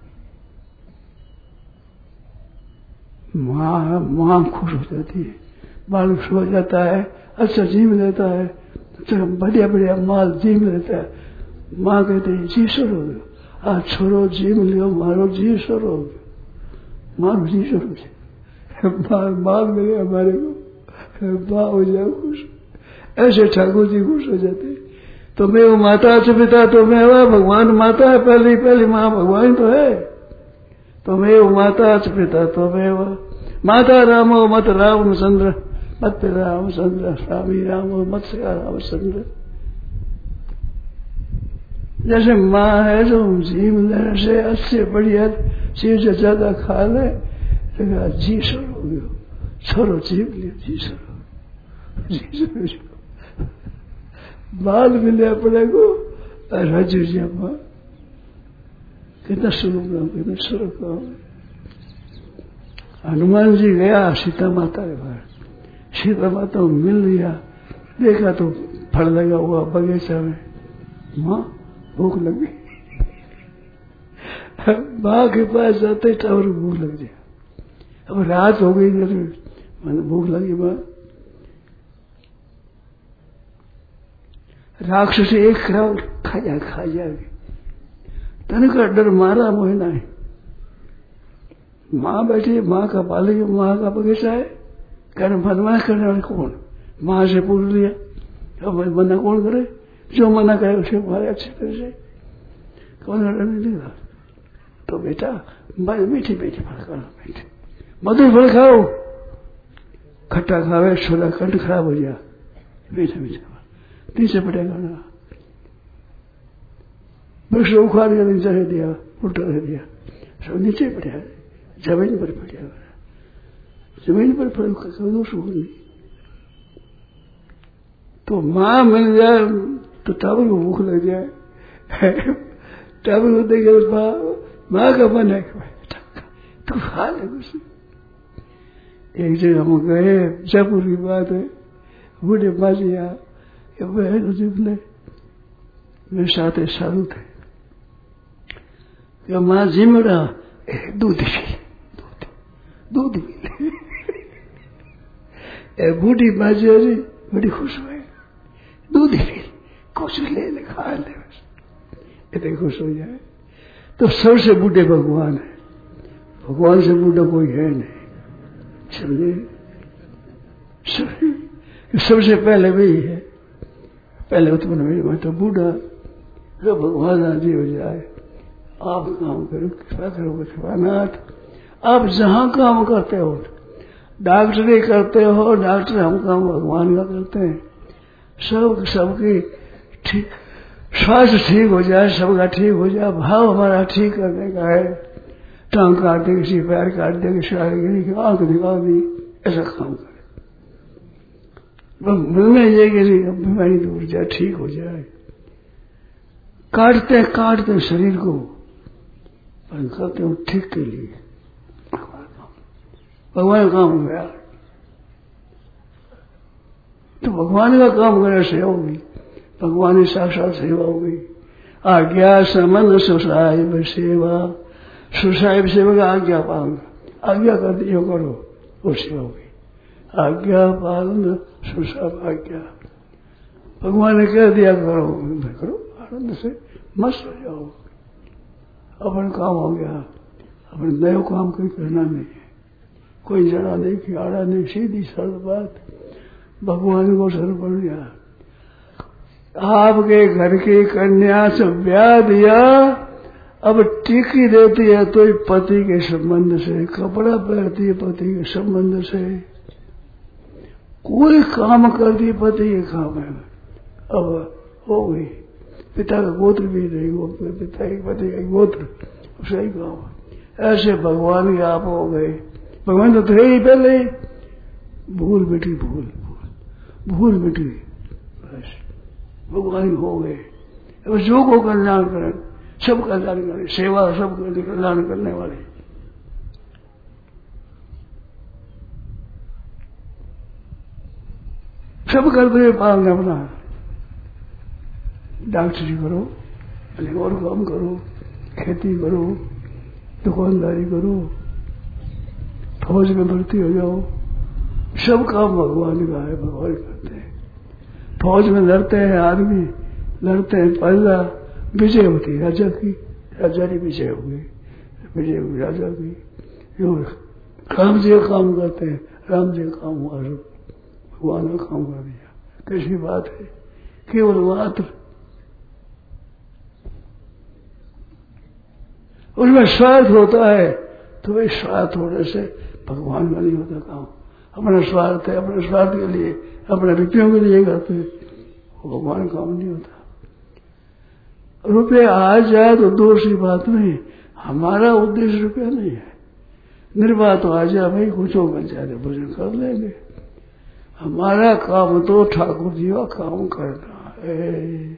माँ खुश हो जाती है, बालक सो जाता है, अच्छा जीव लेता है, बढ़िया बढ़िया माल जीव लेता है। माँ कहते हैं जी सरो, आज छोड़ो जीव लियो, मारो जी सरो, मारो जी सरो, माल मिले हमारे को, माँ हो जाए खुश। ऐसे ठाकुर जी खुश हो जाते। तो मैं वो माता से पिता तो मैं हुआ, भगवान माता है, पहली माँ भगवान तो है। तो मैं वो माता से पिता तो मैं हुआ, माता रामो मत रामचंद्र, मत रामचंद्र, स्वामी रामो मत रामचंद्र। जैसे माँ है जो जीव लेने से अच्छे बढ़िया चीज ज्यादा खा ले, जी सर हो गयो, छोरो जीव लियो, जी सर, जी सर। बाल मिले अपने को, राजू जी अम्मा कितना शुभ, कितना शुभ काम। हनुमान जी गया सीता माता के पास, सीता माता को मिल लिया, देखा तो फल लगा हुआ बगीचा में। माँ भूख लग गई, माँ के पास जाते टावर भूख लग गया। अब रात हो गई, मैंने भूख लगी। माँ राक्षस एक खराब खा जाएगी, तन का डर मारा मोहिना है। माँ बैठी, माँ का पालेगी, माँ का बगीचा है, कहने बदमाश करने वाले कौन? माँ से पूछ लिया, अब मना कौन करे? जो मना करे उसे मारे अच्छी तरह से, कौन डर नहीं लगा। तो बेटा मीठी मीठी फल खाओ, मीठी मधुर फल खाओ, खट्टा खावे छोला कंठ खराब हो जाए, मीठा मीठा नीचे पड़ेगा ना। वृक्ष उखाड़ के नीचे रह दिया, उल्टा रह दिया, सब नीचे पड़ा, जमीन पर पड़ा, जमीन पर पड़े दोष नहीं। तो माँ मिल जाए तो टावर को भूख लग जाए, टावर को देखे माँ का मन है तू खा ले कुछ। एक जगह हम गए, जयपुर की बात है, बूढ़े बाजिया बहन मेरे साथ साधु थे, माँ जी मेरा दूध पी बूढ़ी बाजी जी बड़ी खुश हुई, दूध पी कुछ ले खा ले, बस इतने खुश हो जाए। तो सबसे बूढ़े भगवान है, भगवान से बूढ़ा कोई है नहीं, समझे? सबसे पहले वही है, पहले उत्पन्न हुई तो बूढ़ा, जो भगवान आदि हो जाए। आप काम करो, क्या करोगे शिवानाथ? आप जहां काम करते हो, डॉक्टरी करते हो, डॉक्टर हम काम भगवान का करते हैं। सबकी ठीक स्वास्थ्य ठीक हो जाए, सबका ठीक हो जाए, भाव हमारा ठीक करने का है। टांग काट दे, किसी पैर काट दे, किसी आंख दिखा दी, ऐसा काम करे। मन में ये कि बीमारी दूर जाए, ठीक हो जाए। काटते शरीर को, पर करते हो ठीक के लिए, भगवान का काम हो गया। तो भगवान का काम करने से होगी, भगवान की साक्षात सेवा होगी। आज्ञा समन सुसाहिब सेवा, सुसाहिब सेवा का आज्ञा पालन, आज्ञा कर दी जो करो वो सेवा होगी। आज्ञा पालन सुसाहिब आज्ञा, भगवान ने कह दिया करो, आनंद से मस्त हो जाओ, अपन काम हो गया। अपन नया काम कोई करना नहीं है, कोई जड़ा नहीं, खियाड़ा नहीं, सीधी सरल बात, भगवान को समर्पण दिया। आपके घर की कन्या से ब्याह दिया, अब टीकी देती है तो पति के संबंध से, कपड़ा पहनती है पति के संबंध से, कोई काम करती पति के काम है। अब हो गई, पिता का गोत्र भी नहीं, वो पिता के पति का गोत्र सही काम। ऐसे भगवान के आप हो गए, भगवान तो थे ही पहले, भूल मिटी, भूल मिटी, बस भगवान हो गए। जो को कल्याण करें, सब कल्याण करें, सेवा सब कल्याण करने वाली। सब कर्तव्य पालन अपना, डॉक्टरी करो, और काम करो, खेती करो, दुकानदारी करो, फौज में भर्ती हो जाओ, सब काम भगवान का है, भगवान करते हैं। फौज में लड़ते हैं आदमी, लड़ते हैं, पहला विजय होती राजा की, राजा की विजय हो गई, विजय हुई राजा की। जो राम जी का काम करते हैं, राम जी का काम हुआ, सब भगवान का काम कर दिया। कैसी बात है, केवल मात्र उसमें स्वार्थ होता है, तो इस स्वार्थ होने से भगवान का नहीं होता काम। अपना स्वार्थ है, अपने स्वार्थ के लिए, अपने रुपयों के लिए करते हैं, वो भगवान काम नहीं होता। रुपये आ जाए तो दोष की बात नहीं, हमारा उद्देश्य रुपया नहीं है। निर्वाह तो आ जाए भाई, कुछ बन जाए तो भोजन कर लेंगे। हमारा काम तो ठाकुर जी का काम करना है।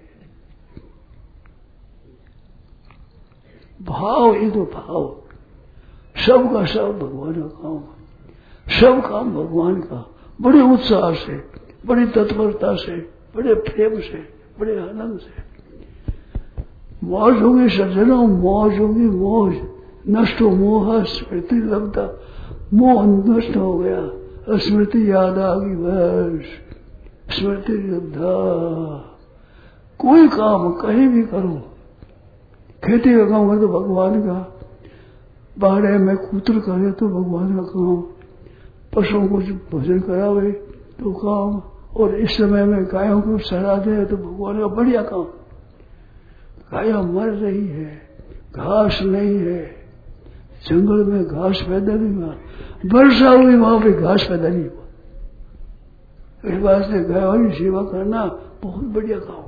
भाव ही तो भाव, सबका सब भगवान का काम, सब काम भगवान का, बड़े उत्साह से, बड़ी तत्परता से, बड़े प्रेम से, बड़े आनंद से। मौज होगी सज्जनों, मौज होगी मौज, नष्ट हो मोह स्मृति लब्धा, मोह नष्ट हो गया, स्मृति याद आ गई, बस स्मृति लब्धा। कोई काम कहीं भी करो, खेती का काम करे तो भगवान का, बाड़े में कूतर करे तो भगवान का काम, पशुओं को भोजन करावे तो काम, और इस समय में गायों को सरा दे तो भगवान का बढ़िया काम। गायें मर रही है, घास नहीं है, जंगल में घास पैदा नहीं हुआ, वर्षा हुई वहां पे घास पैदा नहीं हुआ। इस बात से गायों की सेवा करना बहुत बढ़िया काम।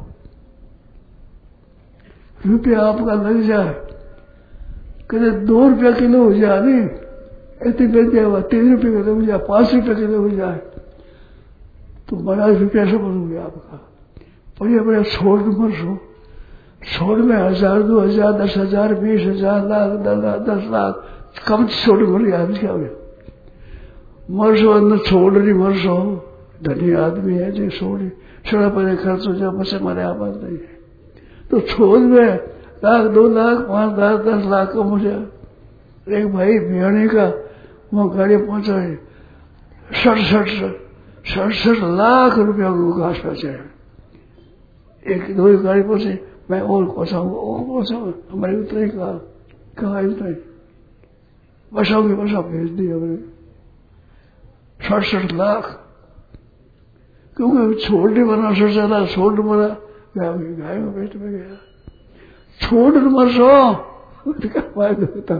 रुपया आपका लग जाए, कदे 2 रुपया किलो हो जाए, नहीं इतनी बेच जाए, 3 रुपये किलो हो जाए, 5 रुपये किलो हो जाए, तो बड़ा रुपया सब हो गया आपका। बढ़िया बढ़िया छोड़ मर सो, छोड़ में 1000, 2000, 10,000, 20,000, लाख, 10 लाख, कम छोड़ मर गया, क्या हो गया? मरसो अंदर छोड़ नहीं मरसो, धनी आदमी है जो छोड़ छोड़ा पहले खर्च हो जाए, बस हमारे आवाज नहीं है, तो छोड़ में 1,00,000, 2 लाख, 5 लाख, 10 लाख कम हो जाए। एक भाई भियाणी का वो गाड़ी पहुंचा है, 67 लाख रुपया को घास पहुंचा। एक 2 गाड़ी पहुंचे, मैं और पहुंचाऊंगा, हमारे उतरे कहा उतरे, बसाओगे बसा भेज दी हमने 67 लाख, क्योंकि छोड़ने बना 67 लाख, छोड़ बना गाय में पेट में गया, छोड़ मर सो क्या फायदा होता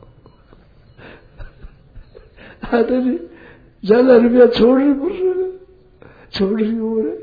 है? ज्यादा रुपया छोड़ रही हो रहे,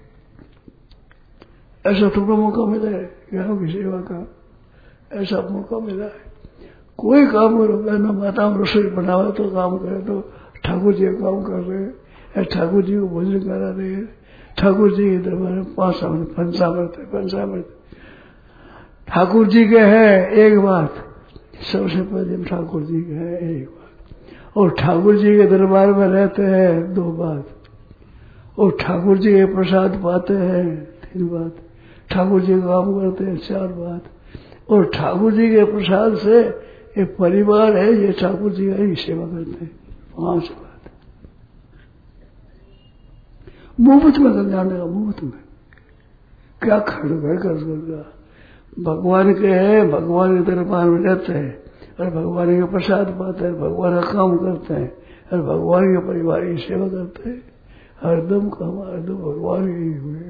ऐसा थोड़ा मौका मिला है गायों की सेवा का, ऐसा मौका मिला है। कोई काम करो, बहना माता रसोई बनावे तो काम करे, तो ठाकुर जी का काम कर रहे हैं, ठाकुर जी को भोजन करा रहे हैं, ठाकुर जी के दरबार में पंचामृत ठाकुर जी के है एक बात, सबसे पहले ठाकुर जी के है एक बात, और ठाकुर जी के दरबार में रहते हैं 2 बात, और ठाकुर जी के प्रसाद पाते हैं 3 बात, ठाकुर जी का काम करते हैं 4 बात, और ठाकुर जी के प्रसाद से एक परिवार है, ये ठाकुर जी का ही सेवा करते हैं 5 बात। मुफ्त में कल्याण का, मुफ्त में क्या खड़बड़ कर भगवान के हैं, भगवान के दरबार में रहते हैं, और भगवान के प्रसाद पाते हैं, भगवान का काम करते हैं, और भगवान के परिवार की सेवा करते हैं। हरदम का हमारा तो भगवान ही हुए।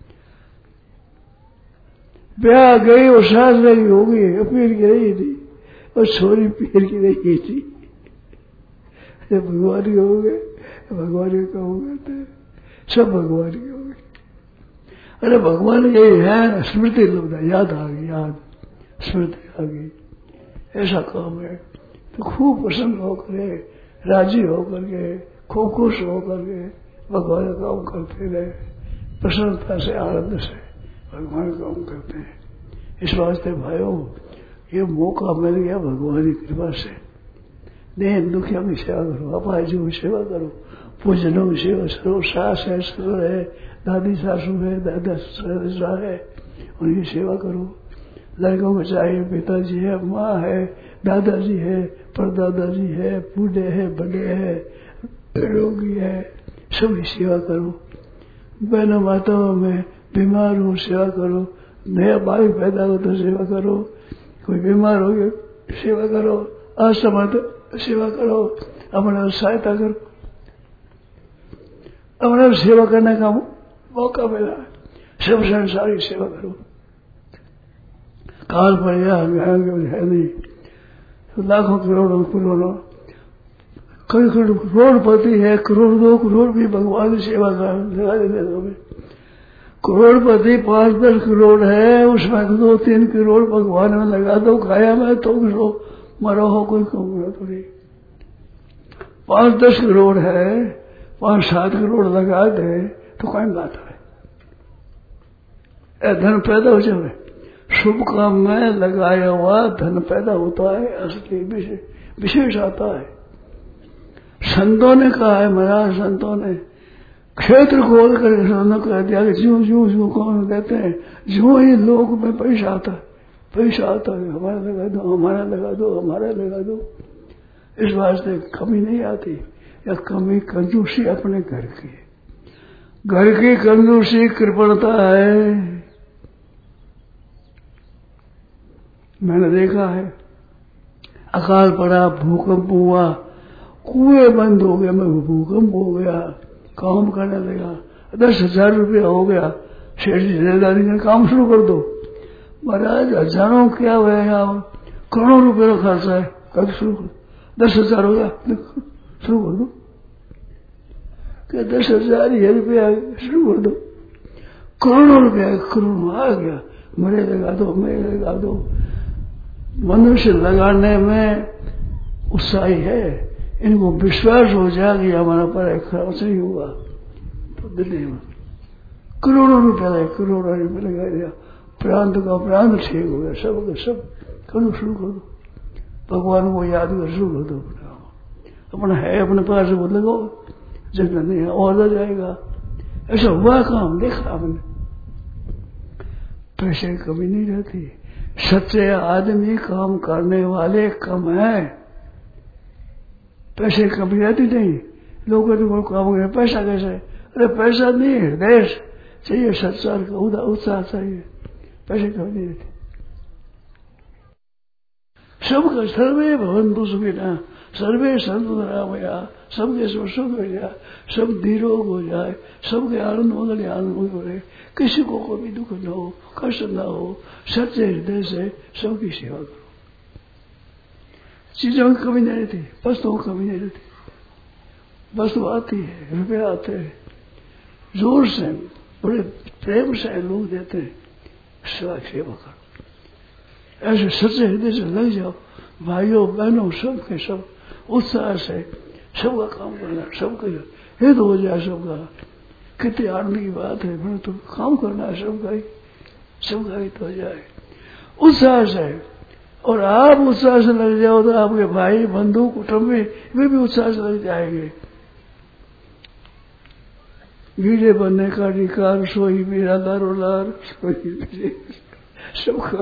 ब्याह गई और सास रही हो गई, पीर की रही थी, और छोरी पीर की रही थी, भगवान के हो गए, भगवान के काम करते हैं, सब भगवान के हो गए। अरे भगवान यही है, स्मृति लब्धा, याद आ गई, याद स्मृति आ गई, ऐसा काम है। तो खूब प्रसन्न होकर, राजी होकर के, खूब खुश होकर के भगवान का काम करते रहे, प्रसन्नता से, आनंद से भगवान का काम करते हैं। इस वास्ते भाइयों ये मौका मिल गया भगवान की कृपा से। दीन दुखिया की सेवा करो, अपाहिजों की सेवा करो, पूजनों की सेवा करो। सास है, ससुर है, दादी सासू है, दादा ससुर है, उनकी सेवा करो। लड़कों को चाहिए पिताजी है, माँ है, दादाजी है, परदादाजी है, बूढ़े है, बड़े है, रोगी है, सबकी सेवा करो। बहनों माताओं में बीमार हो सेवा करो, नया बालक पैदा हो तो सेवा करो, कोई बीमार हो गया सेवा करो, असमर्थ सेवा करो, अपना सहायता करो। अपना सेवा करने का मौका मिला, सब संसारी सेवा करो। काल पर यह है नहीं, तो लाखों करोड़ों करोड़पति है, करोड़ 2 करोड़ भी भगवान की सेवा लगा देते। करोड़पति 5-10 करोड़ है, उसमें 2-3 करोड़ भगवान में लगा दो, खाया में तो मरो हो कोई कम थोड़ी। 5-10 करोड़ है, 5-7 करोड़ लगा दे तो कोई बात है। धन पैदा हो जाए, शुभ काम में लगाया हुआ धन पैदा होता है, असली विशेष आता है। संतों ने कहा है, महाराज संतों ने क्षेत्र खोल कर संतों कह दिया कि जो कौन कहते हैं, जो ही लोग में पैसा आता है, हमारा लगा दो, हमारा लगा दो, हमारा लगा दो। इस वास्ते कमी नहीं आती, या कमी कंजूसी अपने घर की कंजूसी कृपणता है। मैंने देखा है, अकाल पड़ा, भूकंप हुआ, कुएं बंद हो गया, मैं भूकंप हो गया, काम करने लगा, 10,000 रुपया हो गया, सेठ जी जिम्मेदारी ने काम शुरू कर दो। महाराज हजारों क्या हुआ यहाँ, करोड़ों रुपये का खर्चा है, कर शुरू कर। 10,000 हो गया, शुरू कर दो। क्या 10,000 रुपया शुरू कर दो, करोड़ों रुपया, करोड़ आ गया, मेरे लगा दो। मनुष्य लगाने में उत्साही है, इनको विश्वास हो जाए कि हमारा पर खर्च नहीं हुआ तो दिल्ली में करोड़ों रुपया लगा दिया, प्रांत का प्रांत ठीक हो गया, सब करो, शुरू कर दो, भगवान को याद कर शुरू कर दो। अपना है अपने पास वो लगाओ, जगह नहीं है और आ जाएगा। ऐसा हुआ काम देखा आपने, पैसे की कमी नहीं रहती। सच्चे आदमी काम करने वाले कम है, पैसे की कमी रहती नहीं। लोग काम करें, पैसा कैसे? अरे पैसा नहीं है, देश चाहिए, सच्चा का उत्साह चाहिए, पैसे की कमी नहीं रहती। सबका सर्वे भवन्तु सुखिनः, सर्वे सन्तु निरामया, सबके सुख हो जाए, सब निरोग हो जाए, सबके आनंद हो रहे, किसी को कोई दुख न हो, कष्ट न हो। सच्चे हृदय से सबकी सेवा करो। चीजों की कमी नहीं रहती, वस्तुओं की कमी नहीं रहती। वस्तु आती है, रुपया आते हैं, जोर से बड़े प्रेम से लोग देते हैं, सेवा करो। ऐसे सच्चे हृदय से लग जाओ, भाइयों बहनों सबके सब उत्साह से सबका काम करना, सबका हित हो जाए सबका। कितनी आनंद की बात है, फिर तो काम करना है सबका हित हो जाए उत्साह से। और आप उत्साह से लग जाओ तो आपके भाई बंधु कुटुंबी वे भी उत्साह से लग जाएंगे। वीरे बनने का अधिकार सोई मेरा दारोलार, सोई सबका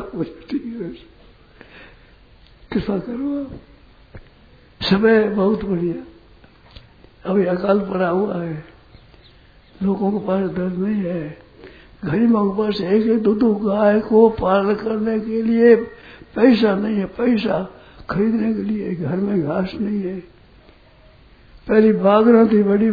कृपा करो आप। समय बहुत बढ़िया, अभी अकाल पड़ा हुआ है, लोगों के पास धन नहीं है, गरीबों के पास 1-2 गाय को पालन करने के लिए पैसा नहीं है, पैसा खरीदने के लिए घर में घास नहीं है। पहली बागरा थी बड़ी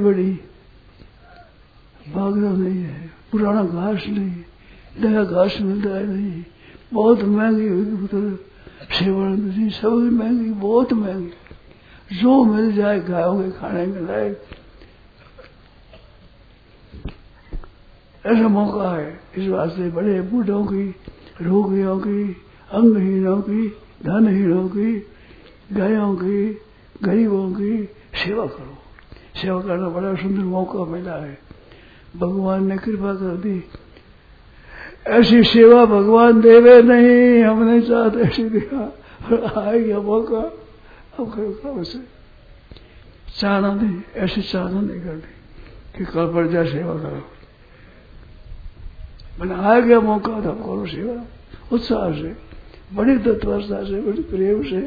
बागरा नहीं है, पुराना घास नहीं, नया घास मिलता है नहीं, बहुत महंगी हुई सेवन नहीं, सब महंगी, बहुत महंगी। जो मिल जाए गायों के खाने के लायक, ऐसा मौका है। इस वास्ते बड़े बूढ़ों की, रोगियों की, अंगहीनों की, धनहीनों की, गायों की, गरीबों की सेवा करो। सेवा करना बड़ा सुंदर मौका मिला है, भगवान ने कृपा कर दी। ऐसी सेवा भगवान देवे नहीं, हम नहीं चाहते ऐसी दिखा, आएगा मौका अब करो उसे। चाहना नहीं, ऐसी चाहना नहीं करनी कि कल पर जा सेवा करो। मैंने आ गया मौका तो करो सेवा उत्साह से, बड़ी तत्परता से, बड़ी प्रेम से।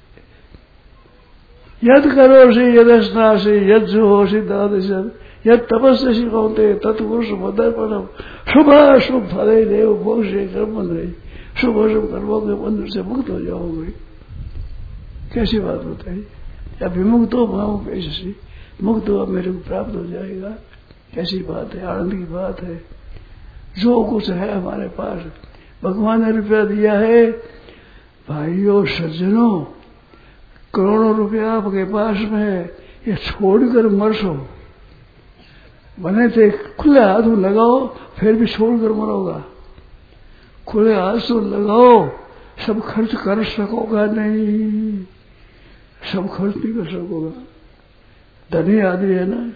यद करो से यदस्ना से यद जो हो सिद्धांत यद तपस्या सिखाते तत्पुरुष मदर परम शुभ शुभ फले देव मोक्ष कर्म नहीं, शुभ शुभ कर्मों के बंधन से मुक्त हो जाओगे। कैसी बात बताई? या विमुक्त हो भाव कैसे मुक्त हुआ मेरे को प्राप्त हो जाएगा। कैसी बात है, आनंद की बात है। जो कुछ है हमारे पास भगवान ने रुपया दिया है। भाइयों सज्जनों, करोड़ों रुपया आपके पास में है, ये छोड़कर मरसो। बने थे खुले हाथ में लगाओ फिर भी छोड़कर मरोगा। खुले हाथ से लगाओ, सब खर्च कर सकोगा नहीं, सब खर्च नहीं कर सकोगा। धनी आदमी है ना,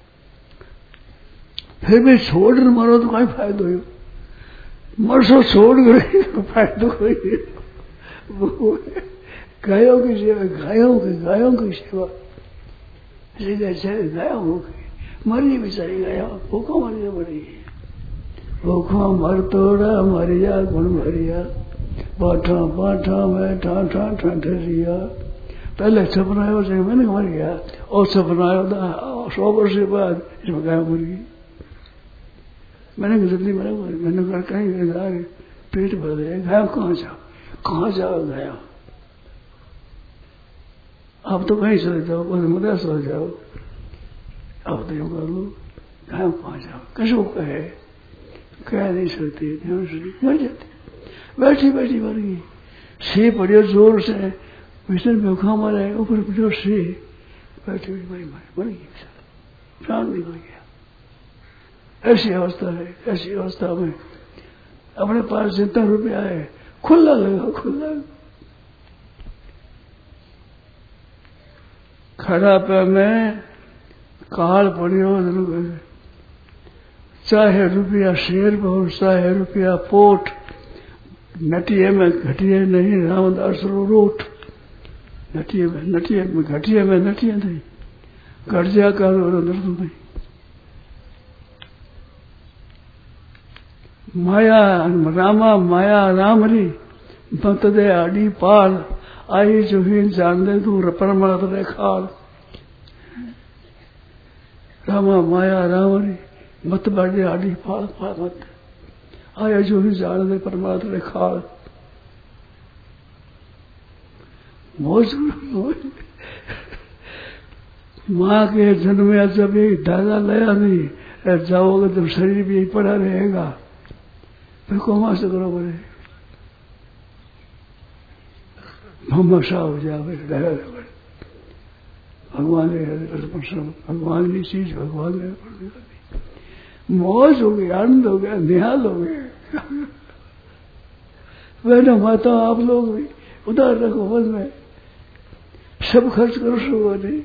फिर भी छोड़कर मरो तो कोई फायदा हो। मरसो छोड़ कर फायदा कोई। गायों की सेवा, गायों की सेवा, गायों की मरी बेचारी गया, भूखा मरिया मरी, भूखा मर तोड़ा मरिया गुण मरिया, पाठा पाठा में ठा ठा ठा ठहरिया। पहले सपनायो से मैंने मर गया, और सपनायो 100 वर्ष के बाद इसमें गाय मर गई। मैंने जल्दी मरा, मैंने कहा कहीं गाय पेट भर गया, गाय कहाँ जाओ गाया। अब तो कहीं चले जाओ, मद्रास चले जाओ, अब तो यूँ कर लो, गाय कहाँ जाओ, कैसे कहे, कह नहीं सकती, ध्यान से मर जाती, बैठी बैठी मर गई। सी पड़ियो जोर से, भीषण भूखा मारे, ऊपर पड़ियो सी, बैठी बैठी मर गई, प्राण निकल गया। ऐसी अवस्था है। ऐसी अवस्था में अपने पास जितना रुपया है खुला लगा, खुला खड़ा पे में काल पड़ियो, चाहे रुपया शेर बहुत, चाहे रुपया पोट, नटिये में घटिये नहीं, रामदास रोट, नटिये में घटिये में नटिये नहीं, घट जा करो नहीं। माया रामा माया रामरी मत दे आड़ी पाल, आई जो ही जान दे तू परमात्मा रे खाल। रामा माया रामरी मत बढ़े आड़ी पाल, पाल मत आया जो ही जान दे परमात्मा रे खाल। मौज माँ के जन्म में जब ये दादा लया नहीं, जाओगे तो शरीर भी यही पड़ा रहेगा, फिर कौन से करो बोले ममसा हो जाए। भगवान की चीज भगवान ने मौज हो गई, आनंद हो गया, निहाल हो गया। वह माता आप लोग भी उधार रखो मन में, सब खर्च करो सो नहीं,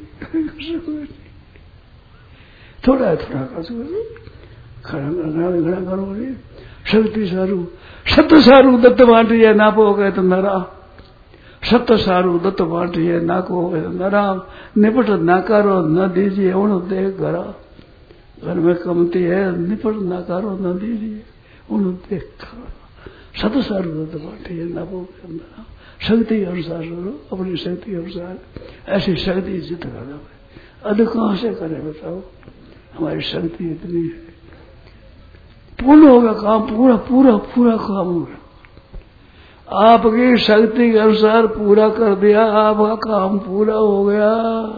थोड़ा थोड़ा खर्च करो, खड़ा करो नहीं। शक्ति सारू सत्य सारू दत्त बांटिए नापो गए तो नरा, सत्य सारू दत्त बांटिए नाको हो गए तो नराम। निपट नाकारो न दीजिए उन देख घरा, घर में कमती है निपट नाकारो न दीजिए उन देख घरा। सत्य सारू दत्त बांटिए नापो गए तो नराम। शक्ति अनुसार करो, अपनी शक्ति अनुसार, ऐसी शक्ति जित करना है। अधिक कहां से करे बताओ, हमारी शक्ति इतनी है, पूर्ण होगा काम, पूरा पूरा पूरा काम होगा। आपकी शक्ति के अनुसार पूरा कर दिया, आपका काम पूरा हो गया।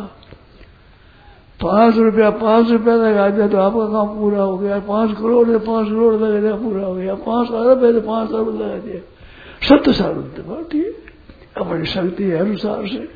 5 रुपया लगा दिया तो आपका काम पूरा हो गया। 5 करोड़ है 5 करोड़ लगा दिया, पूरा हो गया। 5 अरब है तो 5 अरब लगा दिया। 7 साल बांटिए अपनी शक्ति के अनुसार से।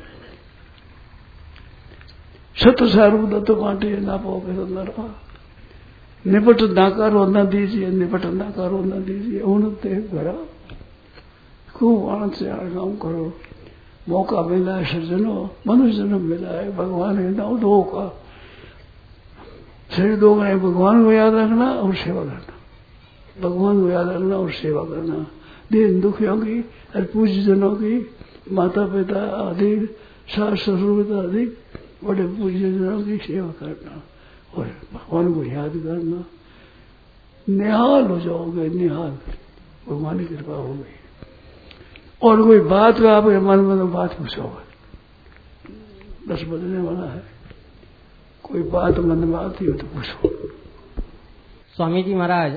7 साल तो बांटिए, ना पाओगे तो न रहा। निपट ना करो न दीजिए, निपट ना करो न दीजिए उन देख भरा। खूब आनंद से काम करो। मौका मिला है सज्जनों, मनुष्य जन्म मिला है, भगवान के नाम दो का शरीर दो गए, भगवान को याद रखना और सेवा करना। भगवान को याद रखना और सेवा करना, दीन दुखियों की और पूज्यजनों की, माता पिता आदि, सास ससुर आदि बड़े पूज्यजनों की सेवा करना और भगवान को याद करना। निहाल हो जाओगे, निहाल, भगवान की कृपा हो गई। और कोई बात का आपके मन में तो बात पूछोगे, 10 बजने वाला है, कोई बात मन में आती हो तो पूछो। स्वामी जी महाराज,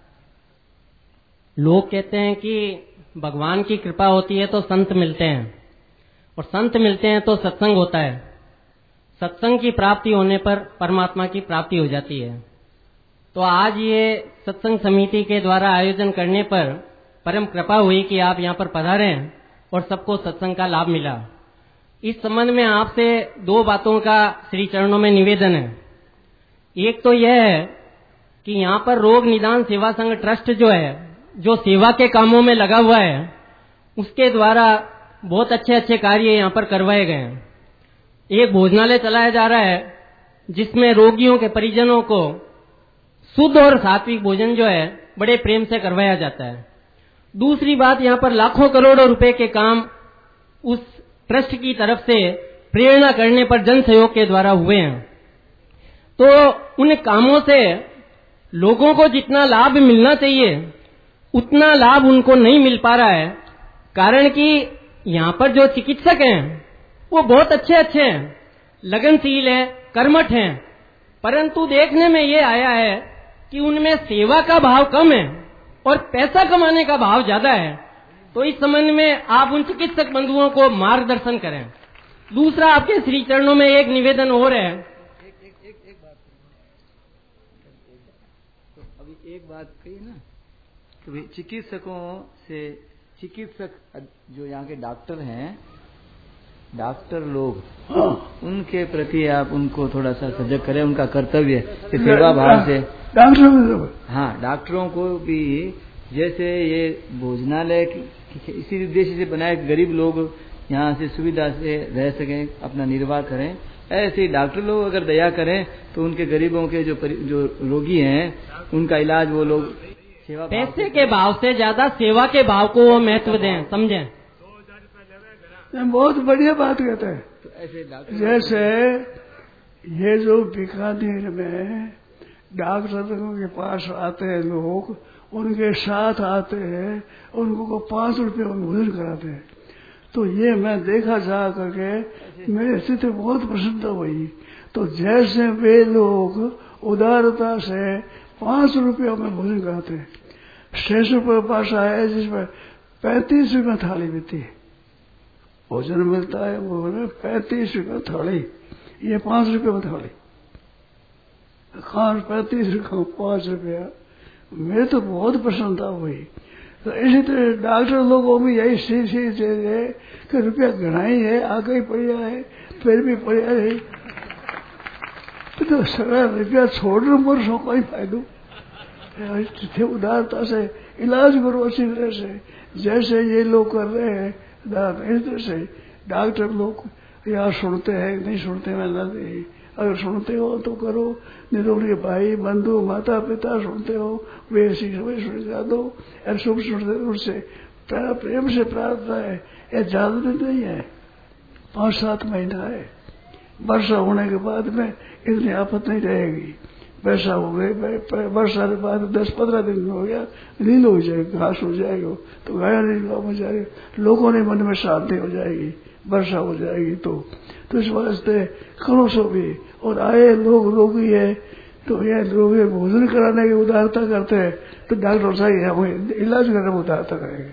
लोग कहते हैं कि भगवान की कृपा होती है तो संत मिलते हैं, और संत मिलते हैं तो सत्संग होता है, सत्संग की प्राप्ति होने पर परमात्मा की प्राप्ति हो जाती है। तो आज ये सत्संग समिति के द्वारा आयोजन करने पर परम कृपा हुई कि आप यहाँ पर पधारे हैं और सबको सत्संग का लाभ मिला। इस संबंध में आपसे 2 बातों का श्री चरणों में निवेदन है। एक तो यह है कि यहाँ पर रोग निदान सेवा संघ ट्रस्ट जो है, जो सेवा के कामों में लगा हुआ है, उसके द्वारा बहुत अच्छे अच्छे कार्य यहाँ पर करवाए गए हैं। एक भोजनालय चलाया जा रहा है जिसमें रोगियों के परिजनों को शुद्ध और सात्विक भोजन जो है बड़े प्रेम से करवाया जाता है। दूसरी बात, यहाँ पर लाखों करोड़ों रुपए के काम उस ट्रस्ट की तरफ से प्रेरणा करने पर जन सहयोग के द्वारा हुए हैं। तो उन कामों से लोगों को जितना लाभ मिलना चाहिए उतना लाभ उनको नहीं मिल पा रहा है। कारण कि यहाँ पर जो चिकित्सक हैं वो बहुत अच्छे अच्छे हैं, लगनशील हैं, कर्मठ हैं, परंतु देखने में ये आया है कि उनमें सेवा का भाव कम है और पैसा कमाने का भाव ज्यादा है। तो इस संबंध में आप उन चिकित्सक बंधुओं को मार्गदर्शन करें। दूसरा, आपके श्री चरणों में एक निवेदन और है। एक बात कही ना कि चिकित्सकों से, चिकित्सक जो यहाँ के डॉक्टर हैं, डॉक्टर लोग, उनके प्रति आप उनको थोड़ा सा सजग करें। उनका कर्तव्य है सेवा भाव से। हाँ, डॉक्टरों को भी जैसे ये भोजनालय इसी उद्देश्य से बनाए गरीब लोग यहाँ से सुविधा से रह सकें, अपना निर्वाह करें, ऐसे ही डॉक्टर लोग अगर दया करें तो उनके गरीबों के जो रोगी हैं उनका इलाज वो लोग सेवा पैसे के भाव से ज्यादा सेवा के भाव को वो महत्व दें, समझें। बहुत बढ़िया बात कहते हैं। तो ऐसे जैसे ये जो बीकानेर में डॉक्टरों के पास आते हैं लोग, उनके साथ आते हैं, उनको 5 रुपये भोजन कराते हैं। तो ये मैं देखा जा करके मेरे स्थिति बहुत प्रसन्न हुई। तो जैसे वे लोग उदारता से 5 रुपयों में भोजन कराते हैं, स्टेशन पर पास आया जिसमें 35 रुपये थाली मिलती है, भोजन मिलता है, वो 35 रुपये थाली, ये 5 रुपये में थाली, खान 35 रुपये 5 रुपया। मेरे तो बहुत प्रसन्नता हुई। तो इसी तरह डॉक्टर लोगों में यही चीज है कि रुपया घनाई है, आगे ही पड़ा है, फिर भी पड़ा है, तो सारा रुपया छोड़ने पर सो कोई फायदा। उदारता से इलाज करो अच्छी तरह से, जैसे ये लोग कर रहे हैं इस तरह से। डॉक्टर लोग या सुनते हैं, नहीं सुनते मैं नहीं, अगर सुनते हो तो करो, नहीं तो उनके भाई बंधु माता पिता सुनते हो, वे ऐसी सुविधा दो, और शुभ सुनते उनसे प्रेम से प्रार्थना है। यह ज्यादा नहीं है, 5-7 महीना है, वर्षा होने के बाद में इतनी आफत नहीं रहेगी। वर्षा हो गई, वर्षा के बाद 10-15 दिन हो गया, नील हो जाएगी, घास हो जाएगा, तो गाया नील हो जाएगी, लोगों ने मन में शांति हो जाएगी, वर्षा हो जाएगी। तो इस वास्ते करो सो भी। और आए लोग रोगी है तो ये लोग भोजन कराने की उदारता करते हैं, तो डॉक्टर सही है, वो इलाज करने में उदारता करेंगे।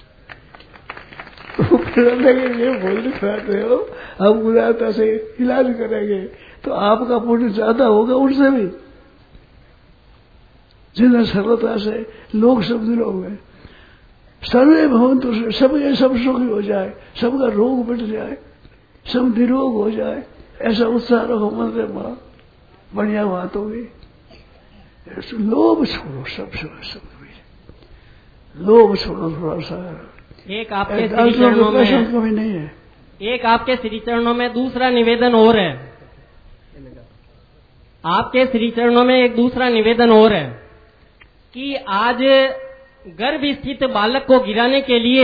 तो कराने के लिए भोजन कराते हो, हम उदारता से इलाज करेंगे, तो आपका पुण्य ज्यादा होगा उनसे भी। जिन्हें सरलता से लोग सब निरोग है, सर्वे भवन्तु, सब सुखी हो जाए, सबका रोग मिट जाए, सब निरोग हो जाए, ऐसा उत्साह रखो मन से। मां बढ़िया बात होगी। लोभ छोड़ो, सब लोभ छोड़ो थोड़ा सा। एक आपके श्री चरणों में कभी नहीं है। एक आपके श्री चरणों में दूसरा निवेदन और है। आपके श्री चरणों में एक दूसरा निवेदन और है। कि आज गर्भ स्थित बालक को गिराने के लिए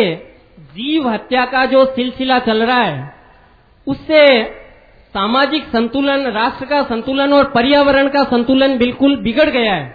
जीव हत्या का जो सिलसिला चल रहा है, उससे सामाजिक संतुलन, राष्ट्र का संतुलन और पर्यावरण का संतुलन बिल्कुल बिगड़ गया है।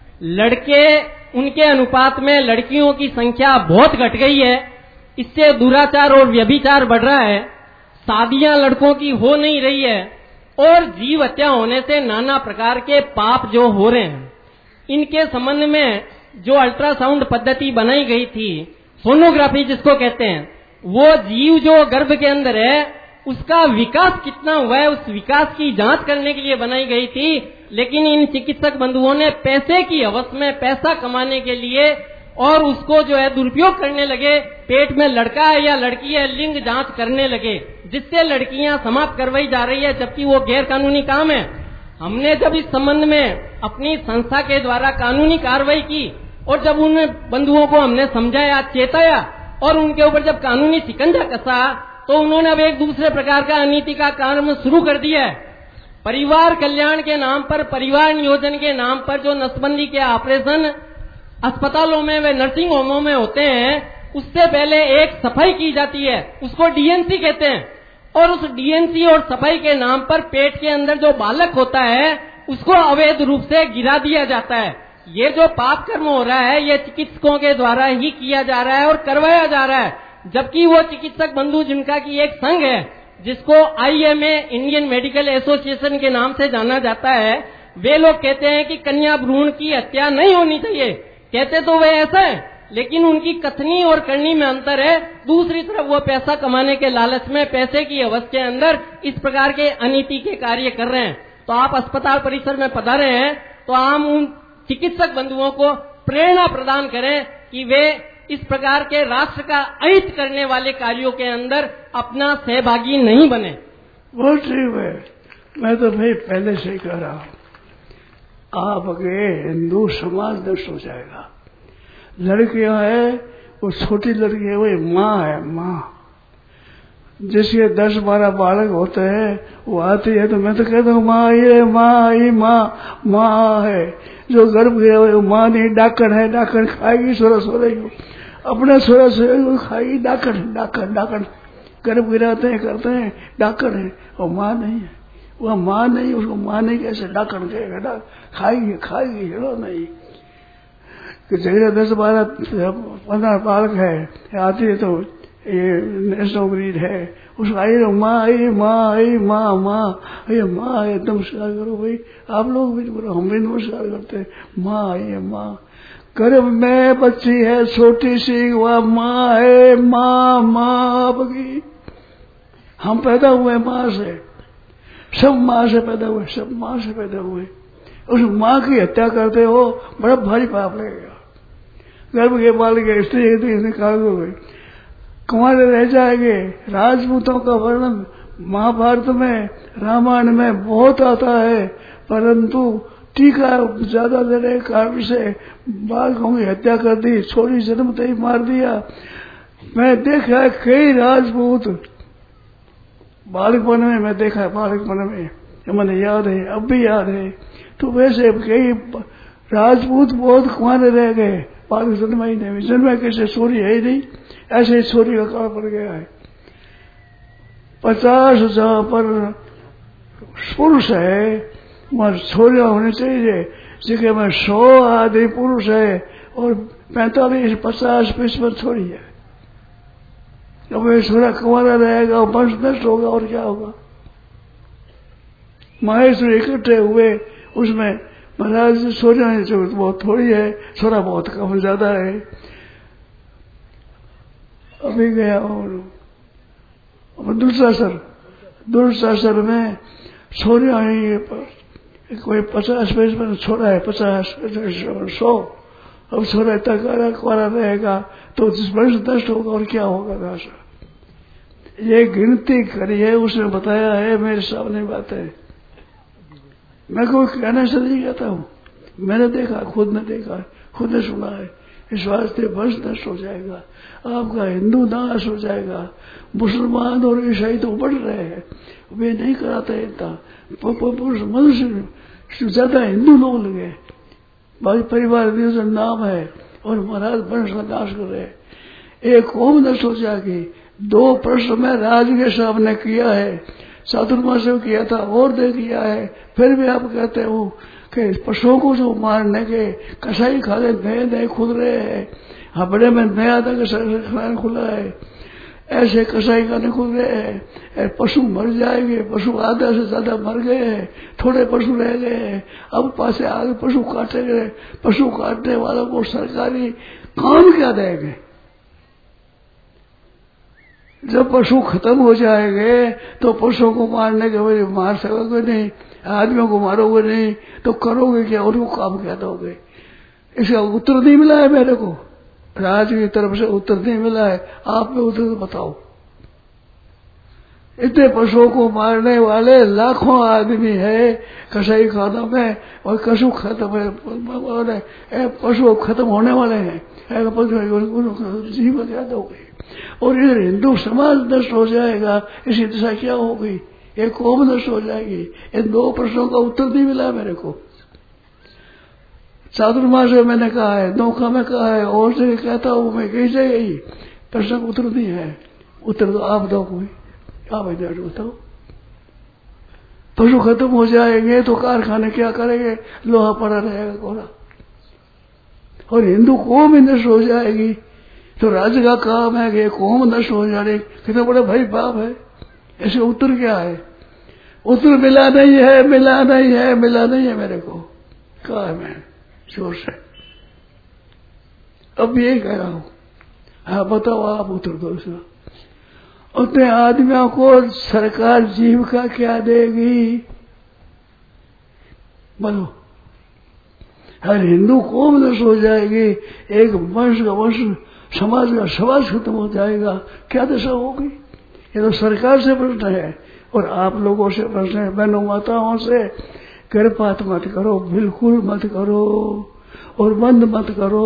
लड़के, उनके अनुपात में लड़कियों की संख्या बहुत घट गई है। इससे दुराचार और व्यभिचार बढ़ रहा है। शादियां लड़कों की हो नहीं रही है और जीव हत्या होने से नाना प्रकार के पाप जो हो रहे हैं, इनके संबंध में जो अल्ट्रासाउंड पद्धति बनाई गई थी, सोनोग्राफी जिसको कहते हैं, वो जीव जो गर्भ के अंदर है उसका विकास कितना हुआ है, उस विकास की जांच करने के लिए बनाई गई थी। लेकिन इन चिकित्सक बंधुओं ने पैसे की हवस में, पैसा कमाने के लिए और उसको जो है दुरुपयोग करने लगे। पेट में लड़का है या लड़की है, लिंग जांच करने लगे, जिससे लड़कियां समाप्त करवाई जा रही है, जबकि वो गैर कानूनी काम है। हमने जब इस संबंध में अपनी संस्था के द्वारा कानूनी कार्रवाई की और जब उन बंधुओं को हमने समझाया, चेताया और उनके ऊपर जब कानूनी शिकंजा कसा, तो उन्होंने अब एक दूसरे प्रकार का अनीति का काम शुरू कर दिया है। परिवार कल्याण के नाम पर, परिवार नियोजन के नाम पर जो नसबंदी के ऑपरेशन अस्पतालों में व नर्सिंग होमों में होते हैं, उससे पहले एक सफाई की जाती है, उसको डीएनसी कहते हैं। और उस डीएनसी और सफाई के नाम पर पेट के अंदर जो बालक होता है उसको अवैध रूप से गिरा दिया जाता है। ये जो पाप कर्म हो रहा है, ये चिकित्सकों के द्वारा ही किया जा रहा है और करवाया जा रहा है। जबकि वो चिकित्सक बंधु जिनका की एक संघ है, जिसको IMA, इंडियन मेडिकल एसोसिएशन के नाम से जाना जाता है, वे लोग कहते हैं कि कन्या भ्रूण की हत्या नहीं होनी चाहिए। कहते तो वे ऐसा है, लेकिन उनकी कथनी और करनी में अंतर है। दूसरी तरफ वो पैसा कमाने के लालच में, पैसे की हवस के अंदर इस प्रकार के अनीति के कार्य कर रहे हैं। तो आप अस्पताल परिसर में पधारे हैं, तो हम उन चिकित्सक बंधुओं को प्रेरणा प्रदान करें कि वे इस प्रकार के राष्ट्र का अहित करने वाले कार्यों के अंदर अपना सहभागी नहीं बने। वो ठीक है, मैं तो भाई पहले से ही कह रहा हूँ, आपके हिंदू समाज नष्ट हो जाएगा। लड़कियां है, वो छोटी लड़की है, वो माँ है, माँ। जिसके 10-12 बालक होते हैं, वो आती है तो मैं तो कहता हूँ माँ ये माँ, ये माँ, माँ है। जो गर्भ गया वो माँ नहीं, डाकण है, डाकण खाएगी, सोरा सोरेगी, अपना सोरा सोरेगी, खाएगी, डाकण गर्भ गिराते हैं, करते हैं, डाकण है। वो माँ नहीं है, वह माँ नहीं, उसको माँ नहीं कैसे डाकण कहेगा, खाएगी हेलो नहीं। जगह 10-12-15 बालक है, आती है तो ये नेशनल ब्रीड है, उसको आई माँ, ये माँ, ये माँ, माँ, ये माँ, ये नमस्कार करो भाई। आप लोग भी करो, हम भी नमस्कार करते हैं, माँ, ये माँ। गर्भ में बच्ची है छोटी सी, वह माँ है, माँ, माँ आपकी। हम पैदा हुए माँ से, सब माँ से पैदा हुए, सब माँ से पैदा हुए। उस माँ की हत्या करते हो, बड़ा भारी पाप लगेगा। गर्भ के बालक के स्त्री काल हो गए, कुंवारे रह जाएंगे। राजपूतों का वर्णन महाभारत में, रामायण में बहुत आता है, परंतु टीका ज्यादा देने के कारण से बालकों की हत्या कर दी, छोरी जन्मते ही मार दिया। मैं देखा है कई राजपूत बालकपन में, मैं देखा है बालकपन में, मुझे याद है, अब भी याद है। तो वैसे कई राजपूत बहुत कुंवारे रह गए, बालक जन्म ही नहीं, जन्म कैसे छोरी है ही नहीं, ऐसे ही छोरी का काल पड़ गया है। 50 जहाँ पर पुरुष है वहां छोरियां होनी चाहिए, जगह में 100 आदमी पुरुष है और 45-50 पर छोरी है। अब ये छोरा कुंवारा रहेगा, वंश नष्ट होगा और क्या होगा। महेश्वर इकट्ठे हुए, उसमें महाराज छोरियां जो बहुत थोड़ी है, छोरा बहुत कम ज्यादा है। अभी गया और दुर्सासर में छोरियां ही कोई 50-55 छोरा है, 50-100। अब छोरा इतना कुआरा रहेगा तो वंश नष्ट होगा और क्या होगा। राशा ये गिनती करी है, उसने बताया है, मेरे सामने बात है। मैं कोई कहने से नहीं कहता हूँ, मैंने देखा, खुद ने देखा, खुद ने सुना है। इस वास्ते वंश नष्ट हो जाएगा, आपका हिंदू नाश हो जाएगा। मुसलमान और ईसाई तो बढ़ रहे हैं, वे नहीं कराते इतना। पुरुष मनुष्य ज्यादा हिंदू लोग लगे, बाकी परिवार नियोजन नाम है और महाराज वंश का नाश कर रहे। एक कौम नष्ट हो जाएगी। 2 प्रश्न में राज के सामने किया है, चातुर्मास में किया था और दे किया है, फिर भी आप कहते हो कि पशुओं को जो मारने के कसाई खाने नए नए खुल रहे हैं। हबड़े में नया खाना खुला है, ऐसे कसाई खाने खुल रहे हैं। पशु मर जाएंगे, पशु आधा से ज्यादा मर गए हैं, थोड़े पशु रह गए हैं। अब पासे आगे पशु काटेंगे। पशु काटने वालों को सरकारी काम क्या देंगे? जब पशु खत्म हो जाएंगे तो पशुओं को मारने के वजह मार सकोगे नहीं, आदमियों को मारोगे नहीं, तो करोगे क्या? उनको काम क्या दोगे? इसका उत्तर नहीं मिला है मेरे को, राज की तरफ से उत्तर नहीं मिला है। आप में उत्तर बताओ। इतने पशुओं को मारने वाले लाखों आदमी है कसाई खानों में, और पशु खत्म है, पशु खत्म होने वाले हैं। जीवन याद हो गई और इधर हिंदू समाज नष्ट हो जाएगा। इसी दिशा क्या होगी? एक कौम नष्ट हो जाएगी। इन 2 प्रश्नों का उत्तर नहीं मिला मेरे को। चातुर्मास में मैंने कहा है, नौका में कहा है, और से कहता हूँ मैं कहीं जगह ही प्रश्न का उत्तर नहीं है। उत्तर तो आप दो, कोई आप बताओ। पशु खत्म हो जाएंगे तो कारखाने क्या करेंगे? लोहा पड़ा रहेगा कोरा। और हिंदू कौम ही नष्ट हो जाएगी तो राज्य का काम है कि कौम नष्ट हो जाए। कितना बड़ा भाई बाप है। ऐसे उत्तर क्या है? उत्तर मिला नहीं है, मिला नहीं है, मिला नहीं है मेरे को। कहा है मैं जोर से, अब यही कह रहा हूं। हाँ बताओ, आप उत्तर दो इसका। उतने आदमियों को सरकार जीविका क्या देगी? बोलो। हर हिंदू कौम नष्ट हो जाएगी, एक वंश का वंश, समाज का समाज खत्म हो जाएगा। क्या दशा होगी? ये तो सरकार से प्रश्न है और आप लोगों से प्रश्न है। बहनों माताओं से गर्भपात मत करो, बिल्कुल मत करो, और बंद मत करो,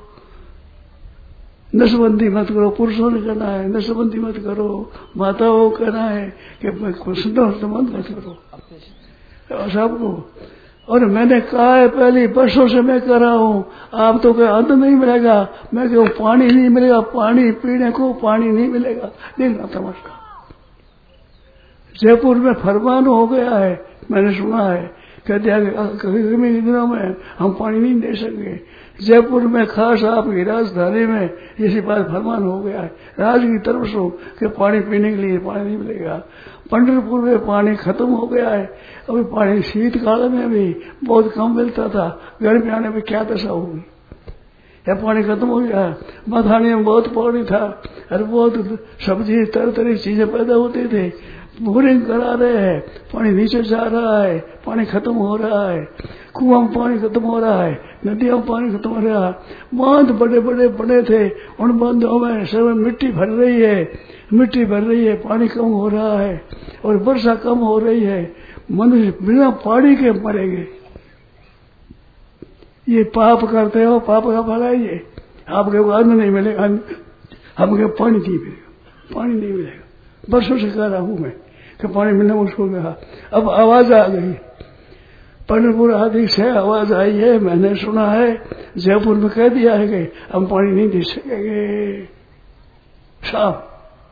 नसबंदी मत करो। पुरुषों ने कहना है नसबंदी मत करो, माताओं को कहना है कि बंद मत करो सबको। और मैंने कहा है पहले वर्षों से मैं कर रहा हूं, आप तो कहे अंत नहीं मिलेगा। मैं कहूँ पानी नहीं मिलेगा, पानी पीने को पानी नहीं मिलेगा। देखना तमाशा। जयपुर में फरमान हो गया है, मैंने सुना है, कहते हैं गर्मी के दिनों में हम पानी नहीं दे सकेंगे। जयपुर में खास आपकी राजधानी में इसी बात फरमान हो गया है राज की तरफ से कि पानी पीने के लिए पानी नहीं मिलेगा। पंढरपुर में पानी खत्म हो गया है। अभी पानी शीतकाल में भी बहुत कम मिलता था, गर्मी आने में क्या दशा होगी? या पानी खत्म हो गया है। मधानी में बहुत पानी था और बहुत सब्जी तरह तरह की चीजें पैदा होती थी। बोरिंग करा रहे हैं, पानी नीचे जा रहा है, पानी खत्म हो रहा है। कुआं में पानी खत्म हो रहा है, नदियों में पानी खत्म हो रहा है। बांध बड़े बड़े बने थे, उन बांधों में सब मिट्टी भर रही है, मिट्टी भर रही है, पानी कम हो रहा है और वर्षा कम हो रही है। मनुष्य बिना पानी के मरेंगे। ये पाप करते हो, पाप का फल है ये। आपके को अन्न नहीं मिलेगा, हमके पानी नहीं मिलेगा, पानी नहीं मिलेगा। वर्षों से कह रहा हूं मैं कि पानी मिलना मुश्किल रहा। अब आवाज आ गई, पंढरपुर आदि से आवाज आई है, मैंने सुना है। जयपुर में कह दिया है कि हम पानी नहीं दे सकेंगे साहब।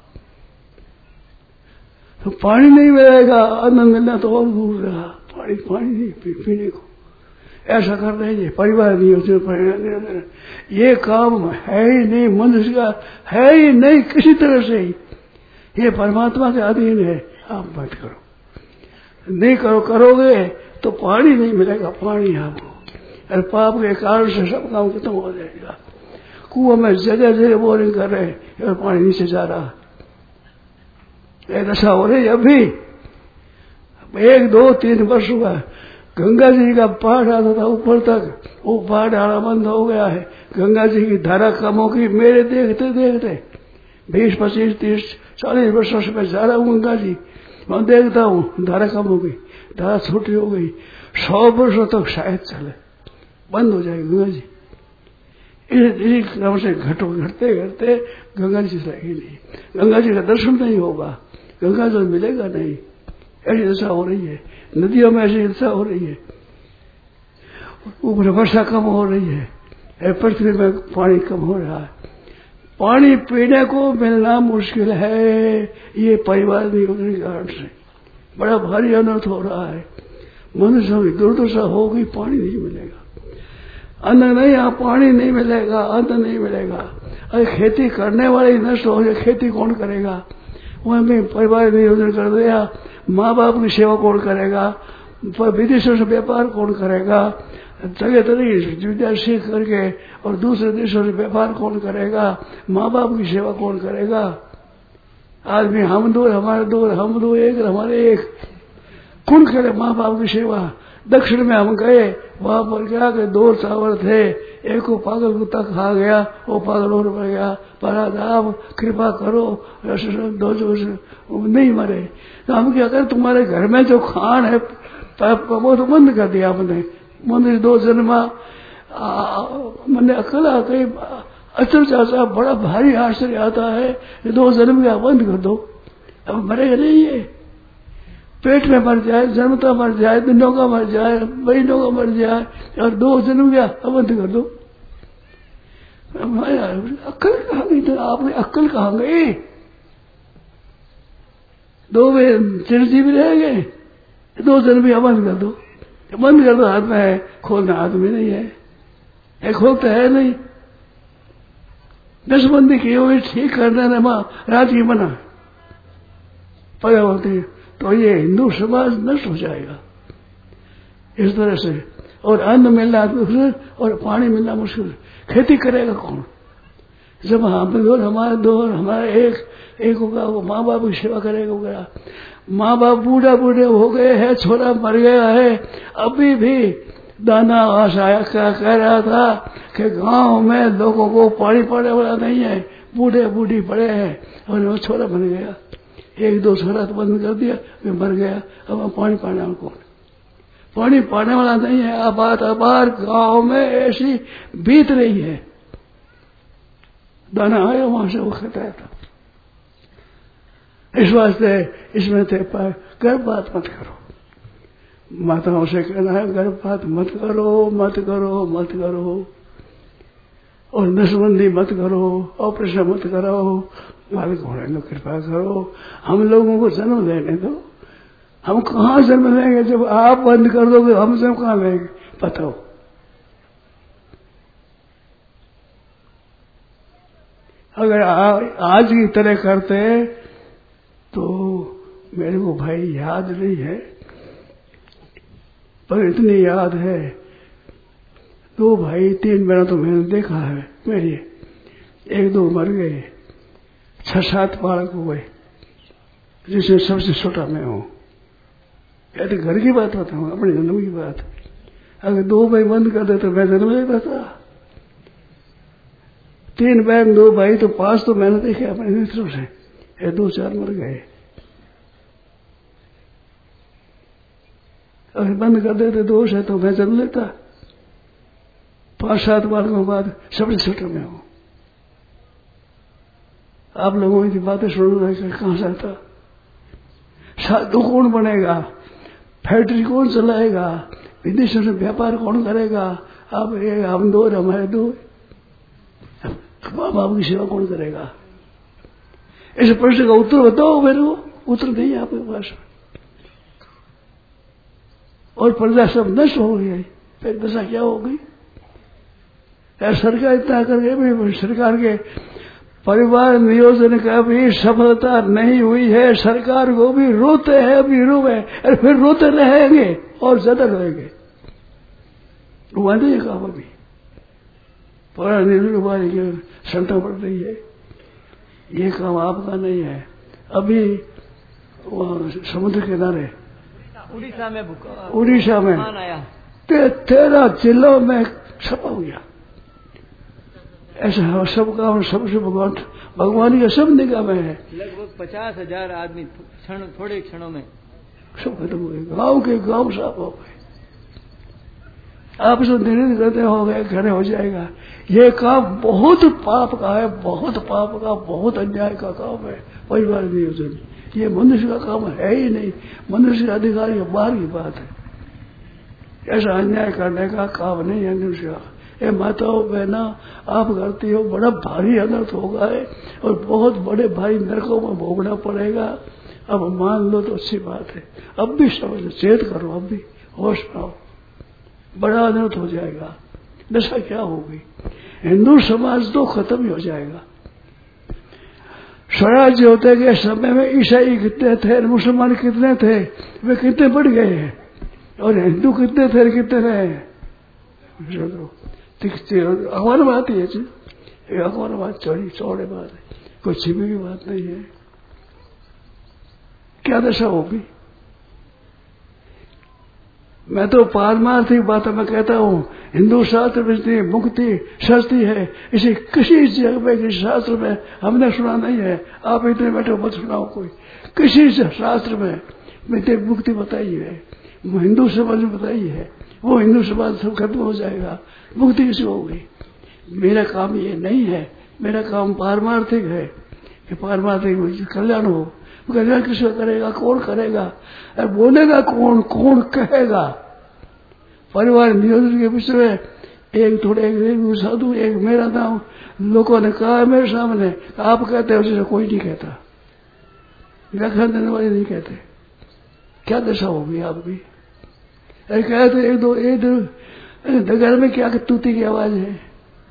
तो पानी नहीं मिलेगा, अन्न मिलना तो और दूर रहा। पानी पानी नहीं पीने को ऐसा कर रहे हैं। परिवार नहीं होते, ये काम है ही नहीं, मनुष्य का है ही नहीं किसी तरह से ही। ये परमात्मा के अधीन है। आप मत करो, नहीं करो, करोगे तो पानी नहीं मिलेगा। पानी आपको और पाप के कारण से सब काम खत्म हो जाएगा। कुआं में जगह जगह बोरिंग कर रहे और पानी नीचे जा रहा। ये दशा हो रही अभी 1, 2, 3 वर्ष हुआ। गंगा जी का पहाड़ आता था ऊपर तक, वो पहाड़ आना बंद हो गया है। गंगा जी की धारा कम होगी मेरे देखते देखते 20, 25, 30, 40 वर्षों से मैं जा रहा हूँ गंगा जी, मैं देखता हूँ धारा कम हो गई, धारा छोटी हो गई। 100 वर्षों तक शायद चले, बंद हो जाएगी गंगा जी। इसी क्रम से घटते घटते गंगा जी रहेगी नहीं, गंगा जी का दर्शन नहीं होगा, गंगा जल मिलेगा नहीं। ऐसी दशा हो रही है, नदियों में ऐसी दशा हो रही है। ऊपर वर्षा कम हो रही है, पृथ्वी में पानी कम हो रहा है, पानी पीने को मिलना मुश्किल है। ये परिवार नियोजन के कारण से बड़ा भारी अनर्थ हो रहा है। मनुष्यों की दुर्दशा होगी, पानी नहीं मिलेगा, अन्न नहीं, यहाँ पानी नहीं मिलेगा, अन्न नहीं मिलेगा। अरे खेती करने वाले नष्ट हो जाए, खेती कौन करेगा? वह में परिवार नियोजन कर दिया, माँ बाप की सेवा कौन करेगा? विदेशों से व्यापार कौन करेगा? जगह तरह विद्या सीख करके और दूसरे देशों से व्यापार कौन करेगा? माँ बाप की सेवा कौन करेगा? आदमी हम दो हमारे दो, हम दो एक हमारे एक, कौन करे माँ बाप की सेवा? दक्षिण में हम गए, वहां पर क्या कि 2 चावल थे, एक को पागल कुत्ता खा गया, वो पागल और मर गया। पर आप कृपा करो, दो जो नहीं मरे। तो हम क्या करें? तुम्हारे घर में जो खान है वो तो बंद कर दिया आपने। मंदिर 2 जन्मा मैंने अकल आ गई, अचरचा बड़ा भारी आश्चर्य आता है। 2 जन्म क्या बंद कर दो, अब मरेगा नहीं है। पेट में मर जाए, जन्मता मर जाए, दिनों का मर जाए, महीनों का मर जाए, और 2 जन्म क्या बंद कर दो। अक्ल कहाँ गई? तो आपने अक्ल कहाँ गई? 2 में चिरंजीवी रह गए, 2 जन्म भी बंद कर दो। बंद कर दो, हाथ में है, खोलना हाथ में नहीं है, खोलता है नहीं। नसबंदी की हुई ठीक करने ने माँ रात की मना पड़ा होती है, तो ये हिंदू समाज नष्ट हो जाएगा इस तरह से। और अन्न मिलना मुश्किल और पानी मिलना मुश्किल, खेती करेगा कौन? जब हम दो हमारे दो हमारे एक होगा, वो माँ बाप की सेवा करेगा वगैरह। माँ बाप बूढ़े हो गए हैं, छोरा मर गया है, अभी भी दाना आशा क्या कह रहा था कि गांव में लोगों को पानी पड़ने वाला नहीं है, बूढ़े बूढ़ी पड़े हैं, और वो छोरा बन गया। 1-2 छोरा तो बंद कर दिया, वे मर गया। अब पानी पाने वाला कौन? पानी पाने वाला नहीं है। आबाद गांव में ऐसी बीत रही है, दाना आया वहां से वो खाता था। इस वास्ते इसमें थे गर्भपात मत करो। माताओं से कहना है गर्भपात मत करो, मत करो, मत करो, और नसबंदी मत करो, ऑपरेशन मत कराओ, मालिक होने दो, कृपा करो, हम लोगों को जन्म देने दो। हम कहाँ जन्म लेंगे? जब आप बंद कर दोगे हम जन्म कहाँ लेंगे? बताओ। अगर आज की तरह करते तो मेरे को भाई याद नहीं है, पर इतनी याद है, 2 भाई 3 बहनों तो मैंने देखा है मेरी, 1-2 मर गए, 6-7 बालक हुए, जिसमें सबसे छोटा मैं हूं। कहते घर की बात बताऊं, अपने जन्म की बात। अगर 2 भाई बंद कर दे तो मैं जन्म लेता था। 3 बहन 2 भाई, तो 5 तो मैंने देखे अपने मित्रों से, 2-4 मर गए। अगर बंद कर देते दोष है तो मैं जन्म लेता। 5-7 बालकों के बाद सबसे छोटा मैं हूं। आप लोगों की बातें सुन कहां से आता? साधु कौन बनेगा? फैक्ट्री कौन चलाएगा? विदेशों से व्यापार कौन करेगा? आप हम 2 हमारे 2, माँ बाप की सेवा कौन करेगा? इस प्रश्न का उत्तर बताओ मेरे को। उत्तर नहीं है आपके पास, और प्रजा सब नष्ट हो गई। फिर दशा क्या हो गई? सरकार इतना करके भी सरकार के परिवार नियोजन का भी सफलता नहीं हुई है। सरकार को भी रोते हैं, अभी रोवे, और फिर रोते रहेंगे और ज्यादा रोएंगे। नहीं काम अभी पूरा निर्णय की क्षमता बढ़ रही है। ये काम आपका नहीं है। अभी समुद्र किनारे उड़ीसा में 13 जिलों में छपा हो गया। ऐसा सब काम सबसे भगवान का सब निगाह में है। लगभग 50,000 आदमी थोड़े क्षणों में सब खत्म हो गए। गांव के गांव साफ हो गए। आप इसको निर्णय करते हो गए, खड़े हो जाएगा। ये काम बहुत पाप का है, बहुत पाप का, बहुत अन्याय का काम है परिवार नियोजन। ये मनुष्य का काम है ही नहीं, मनुष्य का अधिकार के बाहर की बात है। ऐसा अन्याय करने का काम नहीं है मनुष्य का। ए माताओं बहना, आप करती हो, बड़ा भारी अनर्थ होगा है और बहुत बड़े भारी नरकों में भोगना पड़ेगा। अब मान लो तो अच्छी बात है, अब भी समझ चेत करो, अब भी होश में आओ, बड़ा अनर्थ हो जाएगा। दशा क्या होगी? हिंदू समाज तो खत्म ही हो जाएगा। स्वराज्य होते के समय में ईसाई कितने थे, मुसलमान कितने थे, वे कितने बढ़ गए हैं, और हिंदू कितने थे, कितने रहे हैं। अखबार में आती है जी, अखबार बात चौड़े बात है, कोई छिपी की बात नहीं है। क्या दशा होगी? मैं तो पारमार्थिक बात मैं कहता हूँ, हिंदू शास्त्र में मुक्ति सस्ती है, इसे किसी जगह में, किसी शास्त्र में हमने सुना नहीं है। आप इतने बैठे मत सुनाओ कोई, किसी शास्त्र में मुक्ति बताई है, हिंदू समाज में बताई है। वो हिंदू समाज सब खत्म हो जाएगा, मुक्ति किसी होगी। मेरा काम ये नहीं है, मेरा काम पारमार्थिक है कि पारमार्थिक कल्याण हो। कल्याण किसका करेगा? कौन करेगा? बोलेगा कौन? कौन कहेगा? परिवार नियोजन के विषय में एक थोड़े एक साधु, एक मेरा नाम लोगों ने कहा मेरे सामने, आप कहते हो जिसे कोई नहीं कहता, व्याख्यान देने वाले नहीं कहते। क्या दशा होगी आपकी? कहते एक दो घर में क्या तूती की आवाज है।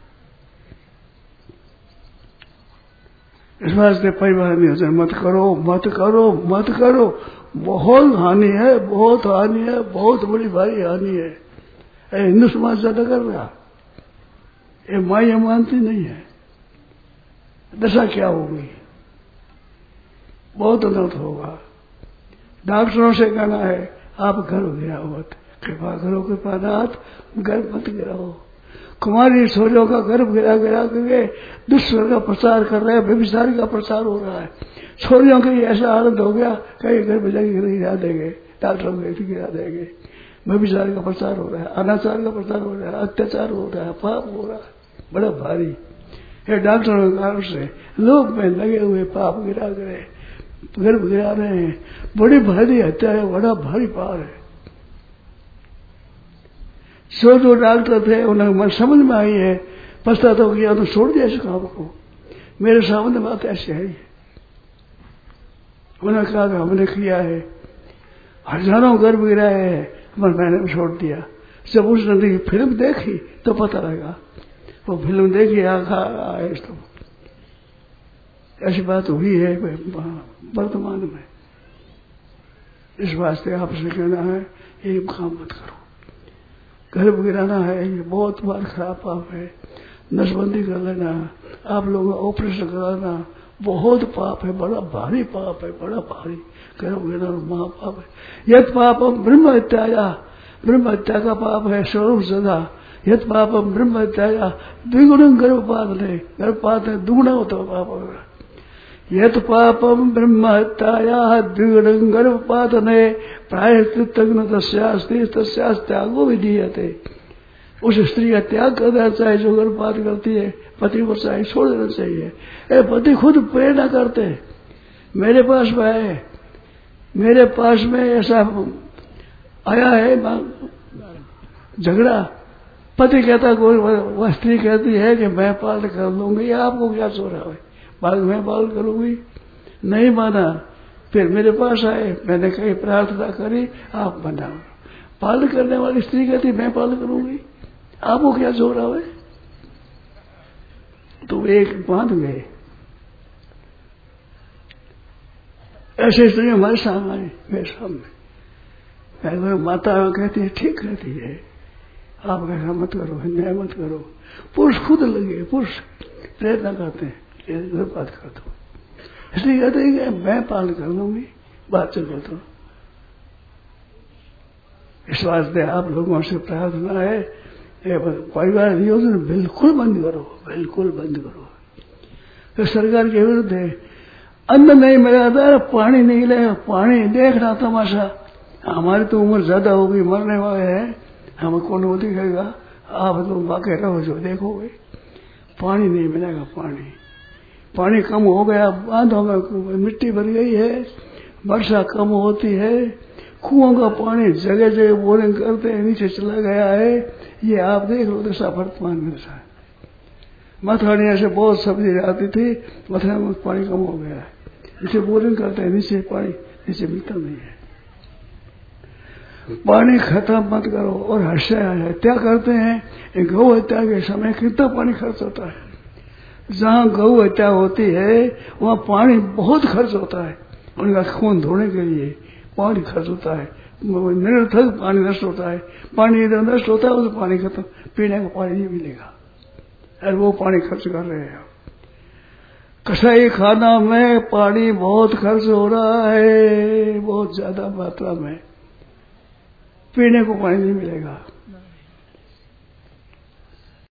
इस वास्ते परिवार नियोजन मत करो, मत करो, मत करो। बहुत हानि है, बहुत हानि है, बहुत बड़ी भारी हानि है। हिंदू समाज ज्यादा कर रहा, ये माई मानती नहीं है। दशा क्या होगी? बहुत अनर्थ होगा। डॉक्टरों से कहना है आप घर गिराओ मत, कृपा करो, कृपानाथ घर मत गिराओ। कुमारी छोरियों का गर्भ गिरा गिरा करके दुष्कर का प्रचार कर रहे हैं, व्यभिचारी का प्रचार हो रहा है। छोरियों की ऐसा हालत हो गया, कहीं घर में जाके गिरा देंगे, डॉक्टरों को गिरा देंगे। व्यभिचारी का प्रचार हो रहा है, अनाचार का प्रचार हो रहा है, अत्याचार हो रहा है, पाप हो रहा है, बड़ा भारी। ये डॉक्टरों के कारण से लोग में लगे हुए पाप गिरा गए, गर्भ गिरा रहे हैं, बड़ी भारी हत्या है, बड़ा भारी पार है। जो डॉक्टर थे उन्हें मन समझ में आई है, पछताता हो गया तो छोड़ दिया इस काम को। मेरे सामने बात ऐसी है, उन्होंने कहा कि हमने किया है, हजारों गर्भ गिराए हैं, पर मैंने छोड़ दिया। जब उसने फिल्म देखी तो पता लगा, वो फिल्म देखी आए तो ऐसी बात हुई है वर्तमान में। इस वास्ते आपसे कहना है ये काम मत करो। गर्भ गिराना है ये बहुत बार खराब पाप है, नसबंदी कर लेना, आप लोगों का ऑपरेशन कराना बहुत पाप है, बड़ा भारी पाप है, बड़ा भारी। गर्भ गिराना महापाप है। यद पापम ब्रह्म हत्याया, ब्रह्म हत्या का पाप है स्वरूप सदा। यद पापम ब्रह्म हत्याया द्विगुण गर्भपात ने, गर्भपात है दुगुना होता पाप होगा। यत पापम ब्रह्म हत्याया द्विगुण गर्भपात ने प्रायश्चित्तग्न तस्यास्ति तस्यास्त्यागो विधीयते। उस स्त्री का त्याग कर देना चाहिए जो गर्भपात करती है, पति को चाहिए छोड़ देना चाहिए। पति खुद प्रेरणा करते, मेरे पास में है, मेरे पास में ऐसा आया है झगड़ा। पति कहता वह स्त्री कहती है कि मैं पालन कर लूंगी, आपको क्या चो रहा है, मैं पालन करूंगी। नहीं माना, फिर मेरे पास आए, मैंने कहीं प्रार्थना करी, आप बनाओ। पालन करने वाली स्त्री कहती मैं पालन करूंगी, आपको क्या चो रहा है। तो एक बांध गए। ऐसे स्त्री हमारे सामने आई, मेरे सामने। माता कहती है ठीक कहती है, आप ऐसा मत करो, अन्याय मत करो। पुरुष खुद लगे, पुरुष प्रेरणा करते हैं बात कर दो, इसलिए कहते हैं कि मैं पालन कर लूंगी, बात चल कर दो। इस वास्ते आप लोगों से प्रार्थना है परिवार नियोजन बिल्कुल बंद करो, बिल्कुल बंद करो। तो सरकार के विरुद्ध है, अन्न नहीं मिला था, पानी नहीं ले, पानी देखना तमाशा। हमारी तो उम्र ज्यादा होगी, मरने वाले हैं, हमें कौन वो दिखेगा। आप तो बाकी रहो जो देखोगे। पानी नहीं मिलेगा, पानी कम हो गया, बांधों में मिट्टी भर गई है, वर्षा कम होती है, कुओं का पानी जगह जगह बोरिंग करते हैं, नीचे चला गया है। ये आप देख लो दशा वर्तमान में दशा है। मथुरा से बहुत सब्जी आती थी, मथुरा में पानी कम हो गया है। नीचे बोरिंग करते हैं, नीचे पानी नीचे मिलता नहीं है। पानी खत्म मत करो। और हत्या करते हैं, गौ हत्या के समय कितना पानी खर्च होता है। जहां गौ हत्या होती है वहां पानी बहुत खर्च होता है। उनका खून धोने के लिए पानी खर्च होता है, निरर्थक पानी नष्ट होता है। पानी इधर नष्ट होता है उधर पानी खत्म, पीने का पानी नहीं मिलेगा और वो पानी खर्च कर रहे हैं। कसाई खाना में पानी बहुत खर्च हो रहा है, बहुत ज्यादा मात्रा में। पीने को पानी नहीं मिलेगा।